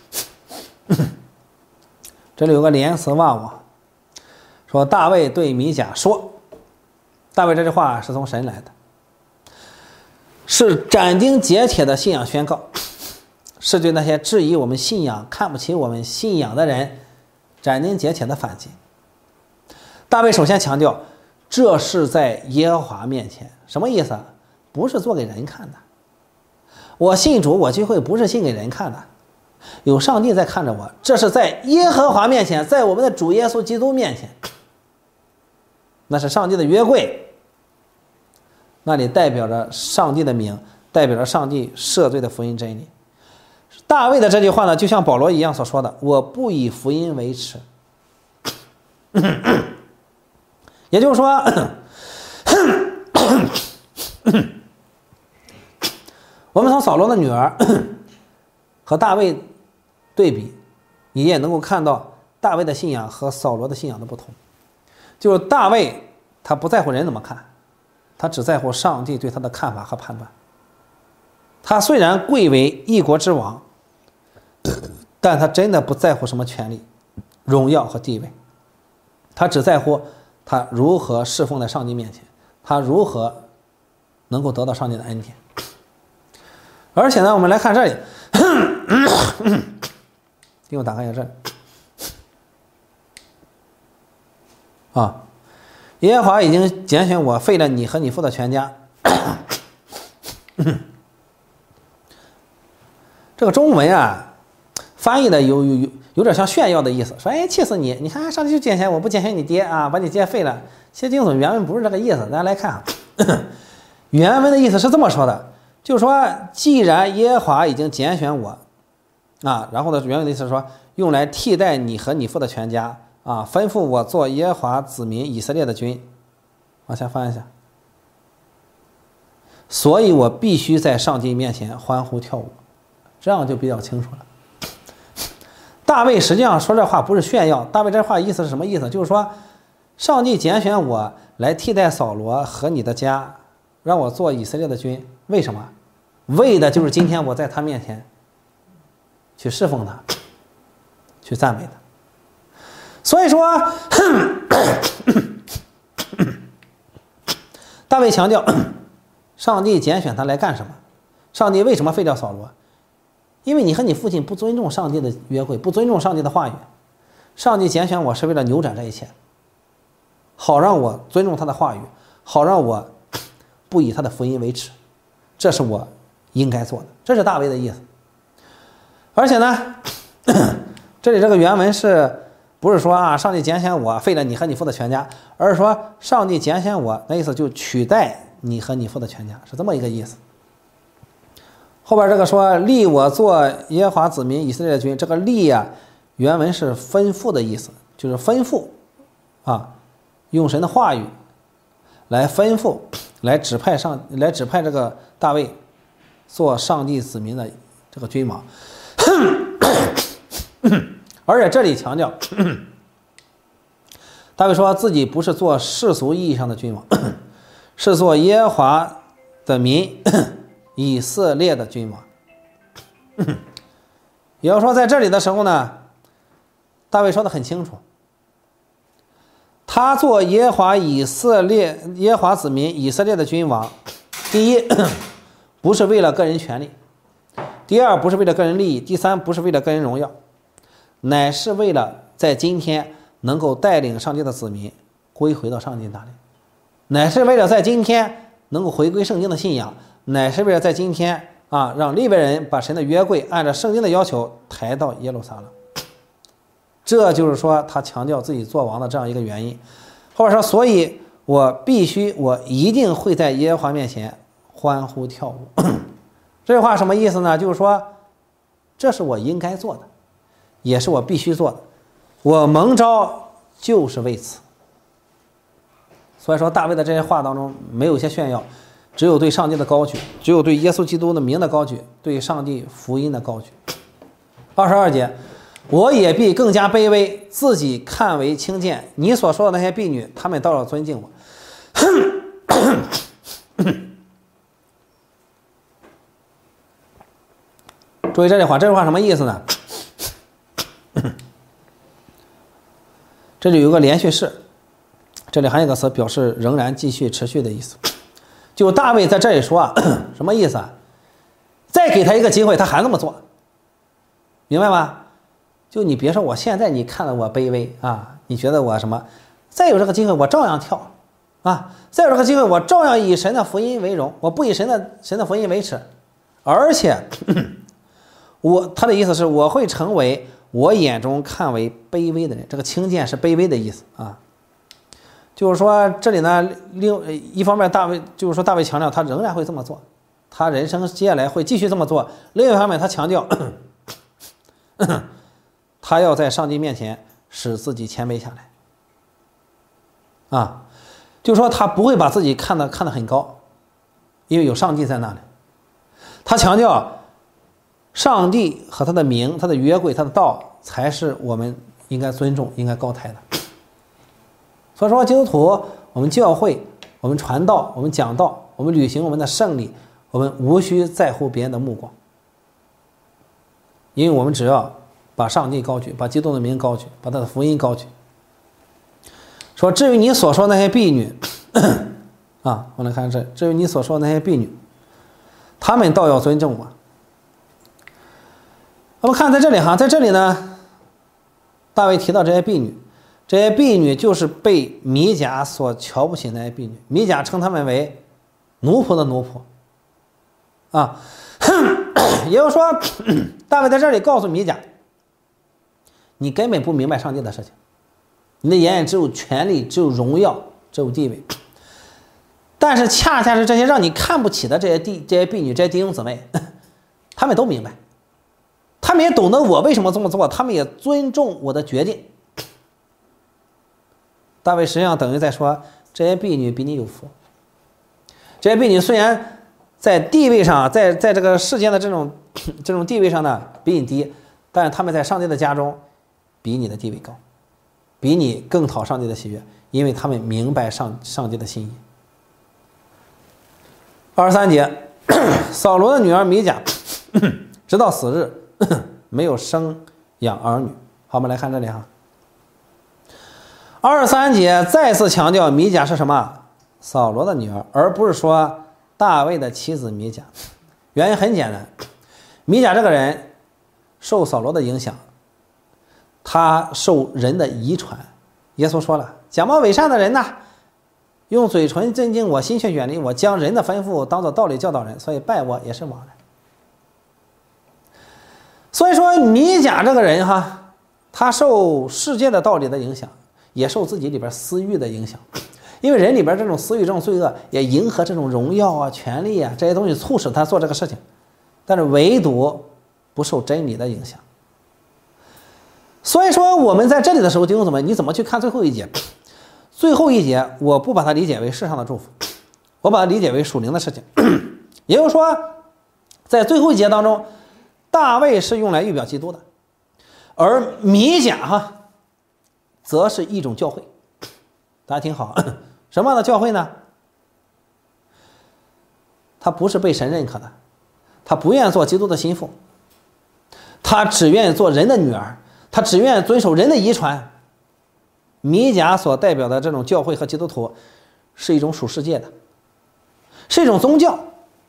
这里有个连词忘我，说大卫对米甲说，大卫这句话是从神来的，是斩钉截铁的信仰宣告，是对那些质疑我们信仰、看不起我们信仰的人斩钉截铁的反击。大卫首先强调，这是在耶和华面前，什么意思？不是做给人看的。我信主，我聚会不是信给人看的，有上帝在看着我，这是在耶和华面前，在我们的主耶稣基督面前，那是上帝的约柜，那里代表着上帝的名，代表着上帝赦罪的福音真理。大卫的这句话呢，就像保罗一样所说的，我不以福音为耻。也就是说，我们从扫罗的女儿和大卫对比， 你也能够看到大卫的信仰和扫罗的信仰的不同。就是大卫他不在乎人怎么看，他只在乎上帝对他的看法和判断。他虽然贵为一国之王，但他真的不在乎什么权利、荣耀和地位，他只在乎他如何侍奉在上帝面前，他如何能够得到上帝的恩典。而且呢，我们来看这里，给我打开一下这里啊，耶和华已经拣选我，废了你和你父的全家。这个中文啊，翻译的有点像炫耀的意思，说哎气死你！你看上帝就拣选我，不拣选你爹啊，把你爹废了。其实经总原文不是这个意思，大家来看啊，原文的意思是这么说的，就是说既然耶和华已经拣选我啊，然后呢原文的意思是说用来替代你和你父的全家啊，吩咐我做耶和华子民以色列的君。往下翻一下，所以我必须在上帝面前欢呼跳舞，这样就比较清楚了。大卫实际上说这话不是炫耀，大卫这话意思是什么意思？就是说上帝拣选我来替代扫罗和你的家，让我做以色列的君。为什么？为的就是今天我在他面前去侍奉他，去赞美他。所以说大卫强调上帝拣选他来干什么？上帝为什么废掉扫罗？因为你和你父亲不尊重上帝的约会，不尊重上帝的话语。上帝拣选我是为了扭转这一切，好让我尊重他的话语，好让我不以他的福音为耻，这是我应该做的。这是大卫的意思。而且呢，这里这个原文不是说啊上帝拣选我废了你和你父的全家，而是说上帝拣选我，那意思就取代你和你父的全家，是这么一个意思。后边这个说立我做耶和华子民以色列的君，这个立啊原文是吩咐的意思，就是吩咐啊，用神的话语来吩咐，来指派这个大卫做上帝子民的这个君王。而且这里强调大卫说自己不是做世俗意义上的君王，是做耶和华的民以色列的君王。也就是说在这里的时候呢，大卫说得很清楚，他做耶和华子民以色列的君王，第一不是为了个人权利，第二不是为了个人利益，第三不是为了个人荣耀，乃是为了在今天能够带领上帝的子民归回到上帝那里，乃是为了在今天能够回归圣经的信仰，乃是为了在今天啊让利未人把神的约柜按照圣经的要求抬到耶路撒冷。这就是说他强调自己做王的这样一个原因。后边说所以我一定会在耶和华面前欢呼跳舞。这句话什么意思呢？就是说这是我应该做的，也是我必须做的，我蒙召就是为此。所以说大卫的这些话当中没有一些炫耀，只有对上帝的高举，只有对耶稣基督的名的高举，对上帝福音的高举。22节，我也必更加卑微，自己看为轻贱，你所说的那些婢女，他们倒要尊敬我。注意这句话什么意思呢？这里有个连续式，这里还有一个词表示仍然继续持续的意思。就大卫在这里说啊，什么意思啊？再给他一个机会他还这么做，明白吗？就你别说我现在你看了我卑微啊，你觉得我什么，再有这个机会我照样跳啊，再有这个机会我照样以神的福音为荣，我不以神的福音为耻。而且他的意思是我会成为我眼中看为卑微的人，这个轻贱是卑微的意思啊。就是说这里呢，一方面大卫强调他仍然会这么做，他人生接下来会继续这么做。另一方面他强调他要在上帝面前使自己谦卑下来啊，就是说他不会把自己看得很高，因为有上帝在那里。他强调上帝和他的名、他的约柜、他的道，才是我们应该尊重、应该高抬的。所以说，基督徒，我们教会，我们传道，我们讲道，我们履行我们的圣礼，我们无需在乎别人的目光，因为我们只要把上帝高举，把基督的名高举，把他的福音高举。说至于你所说那些婢女啊，我们来看这，至于你所说那些婢女，他们倒要尊重我。我们看在这里哈，在这里呢，大卫提到这些婢女，这些婢女就是被米甲所瞧不起那些婢女，米甲称他们为奴仆的奴仆啊，也就是说，大卫在这里告诉米甲，你根本不明白上帝的事情，你的眼里只有权力，只有荣耀，只有地位，但是恰恰是这些让你看不起的这些婢女、这些弟兄姊妹，他们都明白，他们也懂得我为什么这么做，他们也尊重我的决定。大卫实际上等于在说，这些婢女比你有福。这些婢女虽然在地位上，在这个世间的这种地位上呢比你低，但是他们在上帝的家中比你的地位高，比你更讨上帝的喜悦，因为他们明白上帝的心意。23节，扫罗的女儿米甲直到死日没有生养儿女。好，我们来看这里哈。23节再次强调米甲是什么？扫罗的女儿，而不是说大卫的妻子米甲。原因很简单，米甲这个人受扫罗的影响，他受人的遗传。耶稣说了，假冒伪善的人呐，用嘴唇震惊我，心却远离我，将人的吩咐当作道理教导人，所以拜我也是枉然。所以说米甲这个人哈，他受世界的道理的影响，也受自己里边私欲的影响，因为人里边这种私欲、这种罪恶也迎合这种荣耀啊、权力啊这些东西，促使他做这个事情，但是唯独不受真理的影响。所以说我们在这里的时候，弟兄姊妹，你怎么去看最后一节？最后一节我不把它理解为世上的祝福，我把它理解为属灵的事情。也就是说，在最后一节当中，大卫是用来预表基督的，而米甲哈则是一种教会。大家听好，什么样的教会呢？他不是被神认可的，他不愿做基督的心腹，他只愿做人的女儿，他只愿遵守人的遗传。米甲所代表的这种教会和基督徒是一种属世界的，是一种宗教。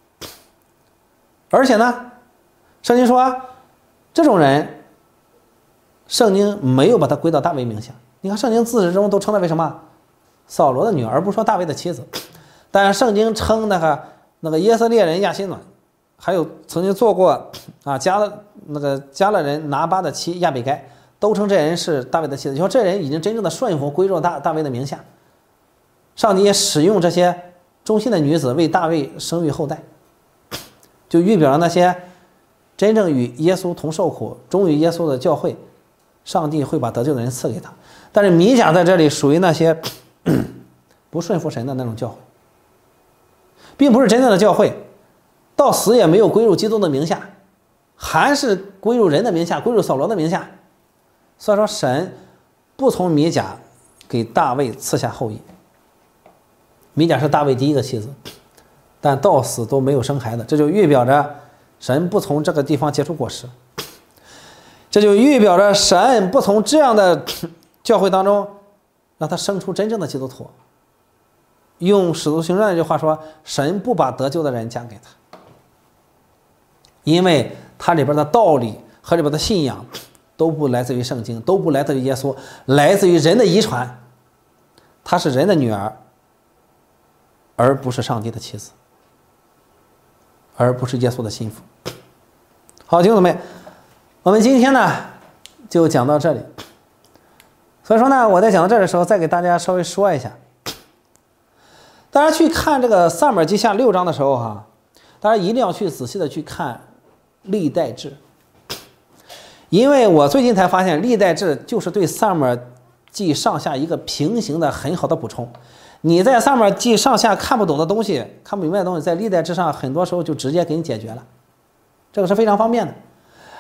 而且呢，圣经说这种人，圣经没有把他归到大卫名下。你看圣经自始至终都称他为什么？扫罗的女儿，而不是说大卫的妻子。但是圣经称那个耶色列人亚辛暖，还有曾经做过加勒人拿巴的妻亚比该，都称这人是大卫的妻子。就说这人已经真正的顺服归入大卫的名下。上帝也使用这些忠心的女子为大卫生育后代，就预表了那些真正与耶稣同受苦、忠于耶稣的教会，上帝会把得救的人赐给他。但是米甲在这里属于那些不顺服神的那种教会，并不是真正的教会，到死也没有归入基督的名下，还是归入人的名下，归入扫罗的名下。所以说神不从米甲给大卫赐下后裔。米甲是大卫第一个妻子，但到死都没有生孩子，这就预表着神不从这个地方结出果实，这就预表着神不从这样的教会当中让他生出真正的基督徒。用使徒行传那句话说，神不把得救的人嫁给他，因为他里边的道理和里边的信仰都不来自于圣经，都不来自于耶稣，来自于人的遗传。她是人的女儿，而不是上帝的妻子，而不是耶稣的心腹。好，弟兄姊妹，我们今天呢就讲到这里。所以说呢，我在讲到这儿的时候，再给大家稍微说一下。大家去看这个撒母耳记下6章的时候哈，大家一定要去仔细的去看历代志，因为我最近才发现历代志就是对撒母耳记上下一个平行的很好的补充。你在撒母耳记上下看不懂的东西、看不明白的东西，在历代志上很多时候就直接给你解决了，这个是非常方便的。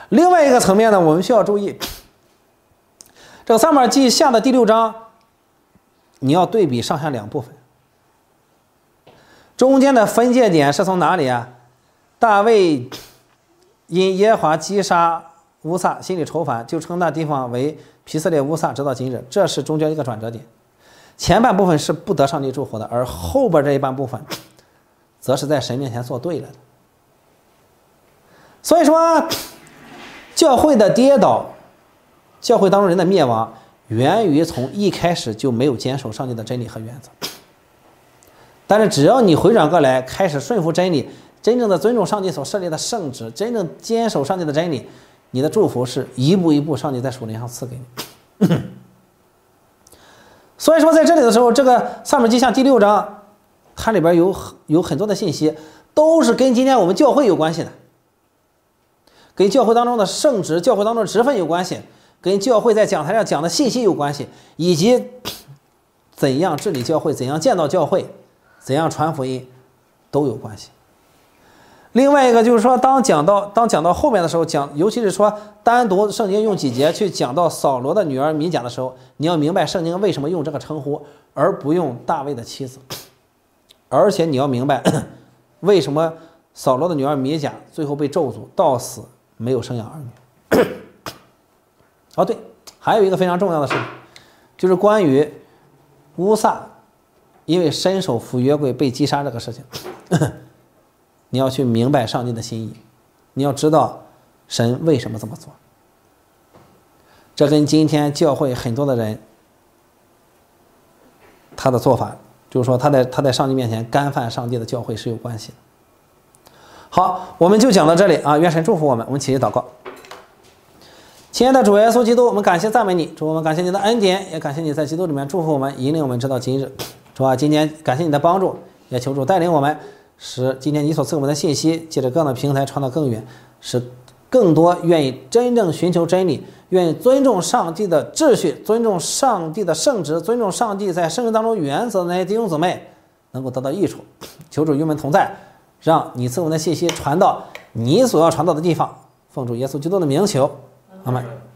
另外一个层面呢，我们需要注意，这个撒母耳记下的第6章，你要对比上下两部分，中间的分界点是从哪里啊？大卫因耶和华击杀乌撒，心里愁烦，就称那地方为皮斯列乌撒，直到今日。这是中间一个转折点。前半部分是不得上帝祝福的，而后边这一半部分，则是在神面前做对了的。所以说，教会的跌倒，教会当中人的灭亡，源于从一开始就没有坚守上帝的真理和原则。但是只要你回转过来，开始顺服真理，真正的尊重上帝所设立的圣旨，真正坚守上帝的真理，你的祝福是一步一步上帝在属灵上赐给你。所以说在这里的时候，这个撒母耳记下第6章，它里边有很多的信息，都是跟今天我们教会有关系的，跟教会当中的圣旨、教会当中的职分有关系，跟教会在讲台上讲的信息有关系，以及怎样治理教会、怎样建造教会、怎样传福音都有关系。另外一个就是说，当讲到后面的时候，尤其是说单独圣经用几节去讲到扫罗的女儿米甲的时候，你要明白圣经为什么用这个称呼，而不用大卫的妻子，而且你要明白为什么扫罗的女儿米甲最后被咒诅，到死没有生养儿女。哦，对，还有一个非常重要的事情，就是关于乌撒因为伸手扶约柜被击杀这个事情。你要去明白上帝的心意，你要知道神为什么这么做。这跟今天教会很多的人他的做法，就是说他在上帝面前干犯上帝的教会是有关系的。好，我们就讲到这里啊！愿神祝福我们，我们起立祷告。亲爱的主耶稣基督，我们感谢赞美你，主，我们感谢你的恩典，也感谢你在基督里面祝福我们，引领我们直到今日。主啊，今天感谢你的帮助，也求主带领我们，使今天你所赐我们的信息借着各样的平台传到更远，使更多愿意真正寻求真理，愿意尊重上帝的秩序，尊重上帝的圣旨，尊重上帝在圣经当中原则的那些弟兄姊妹能够得到益处。求主与我们同在，让你赐我们的信息传到你所要传到的地方。奉主耶稣基督的名求，阿们。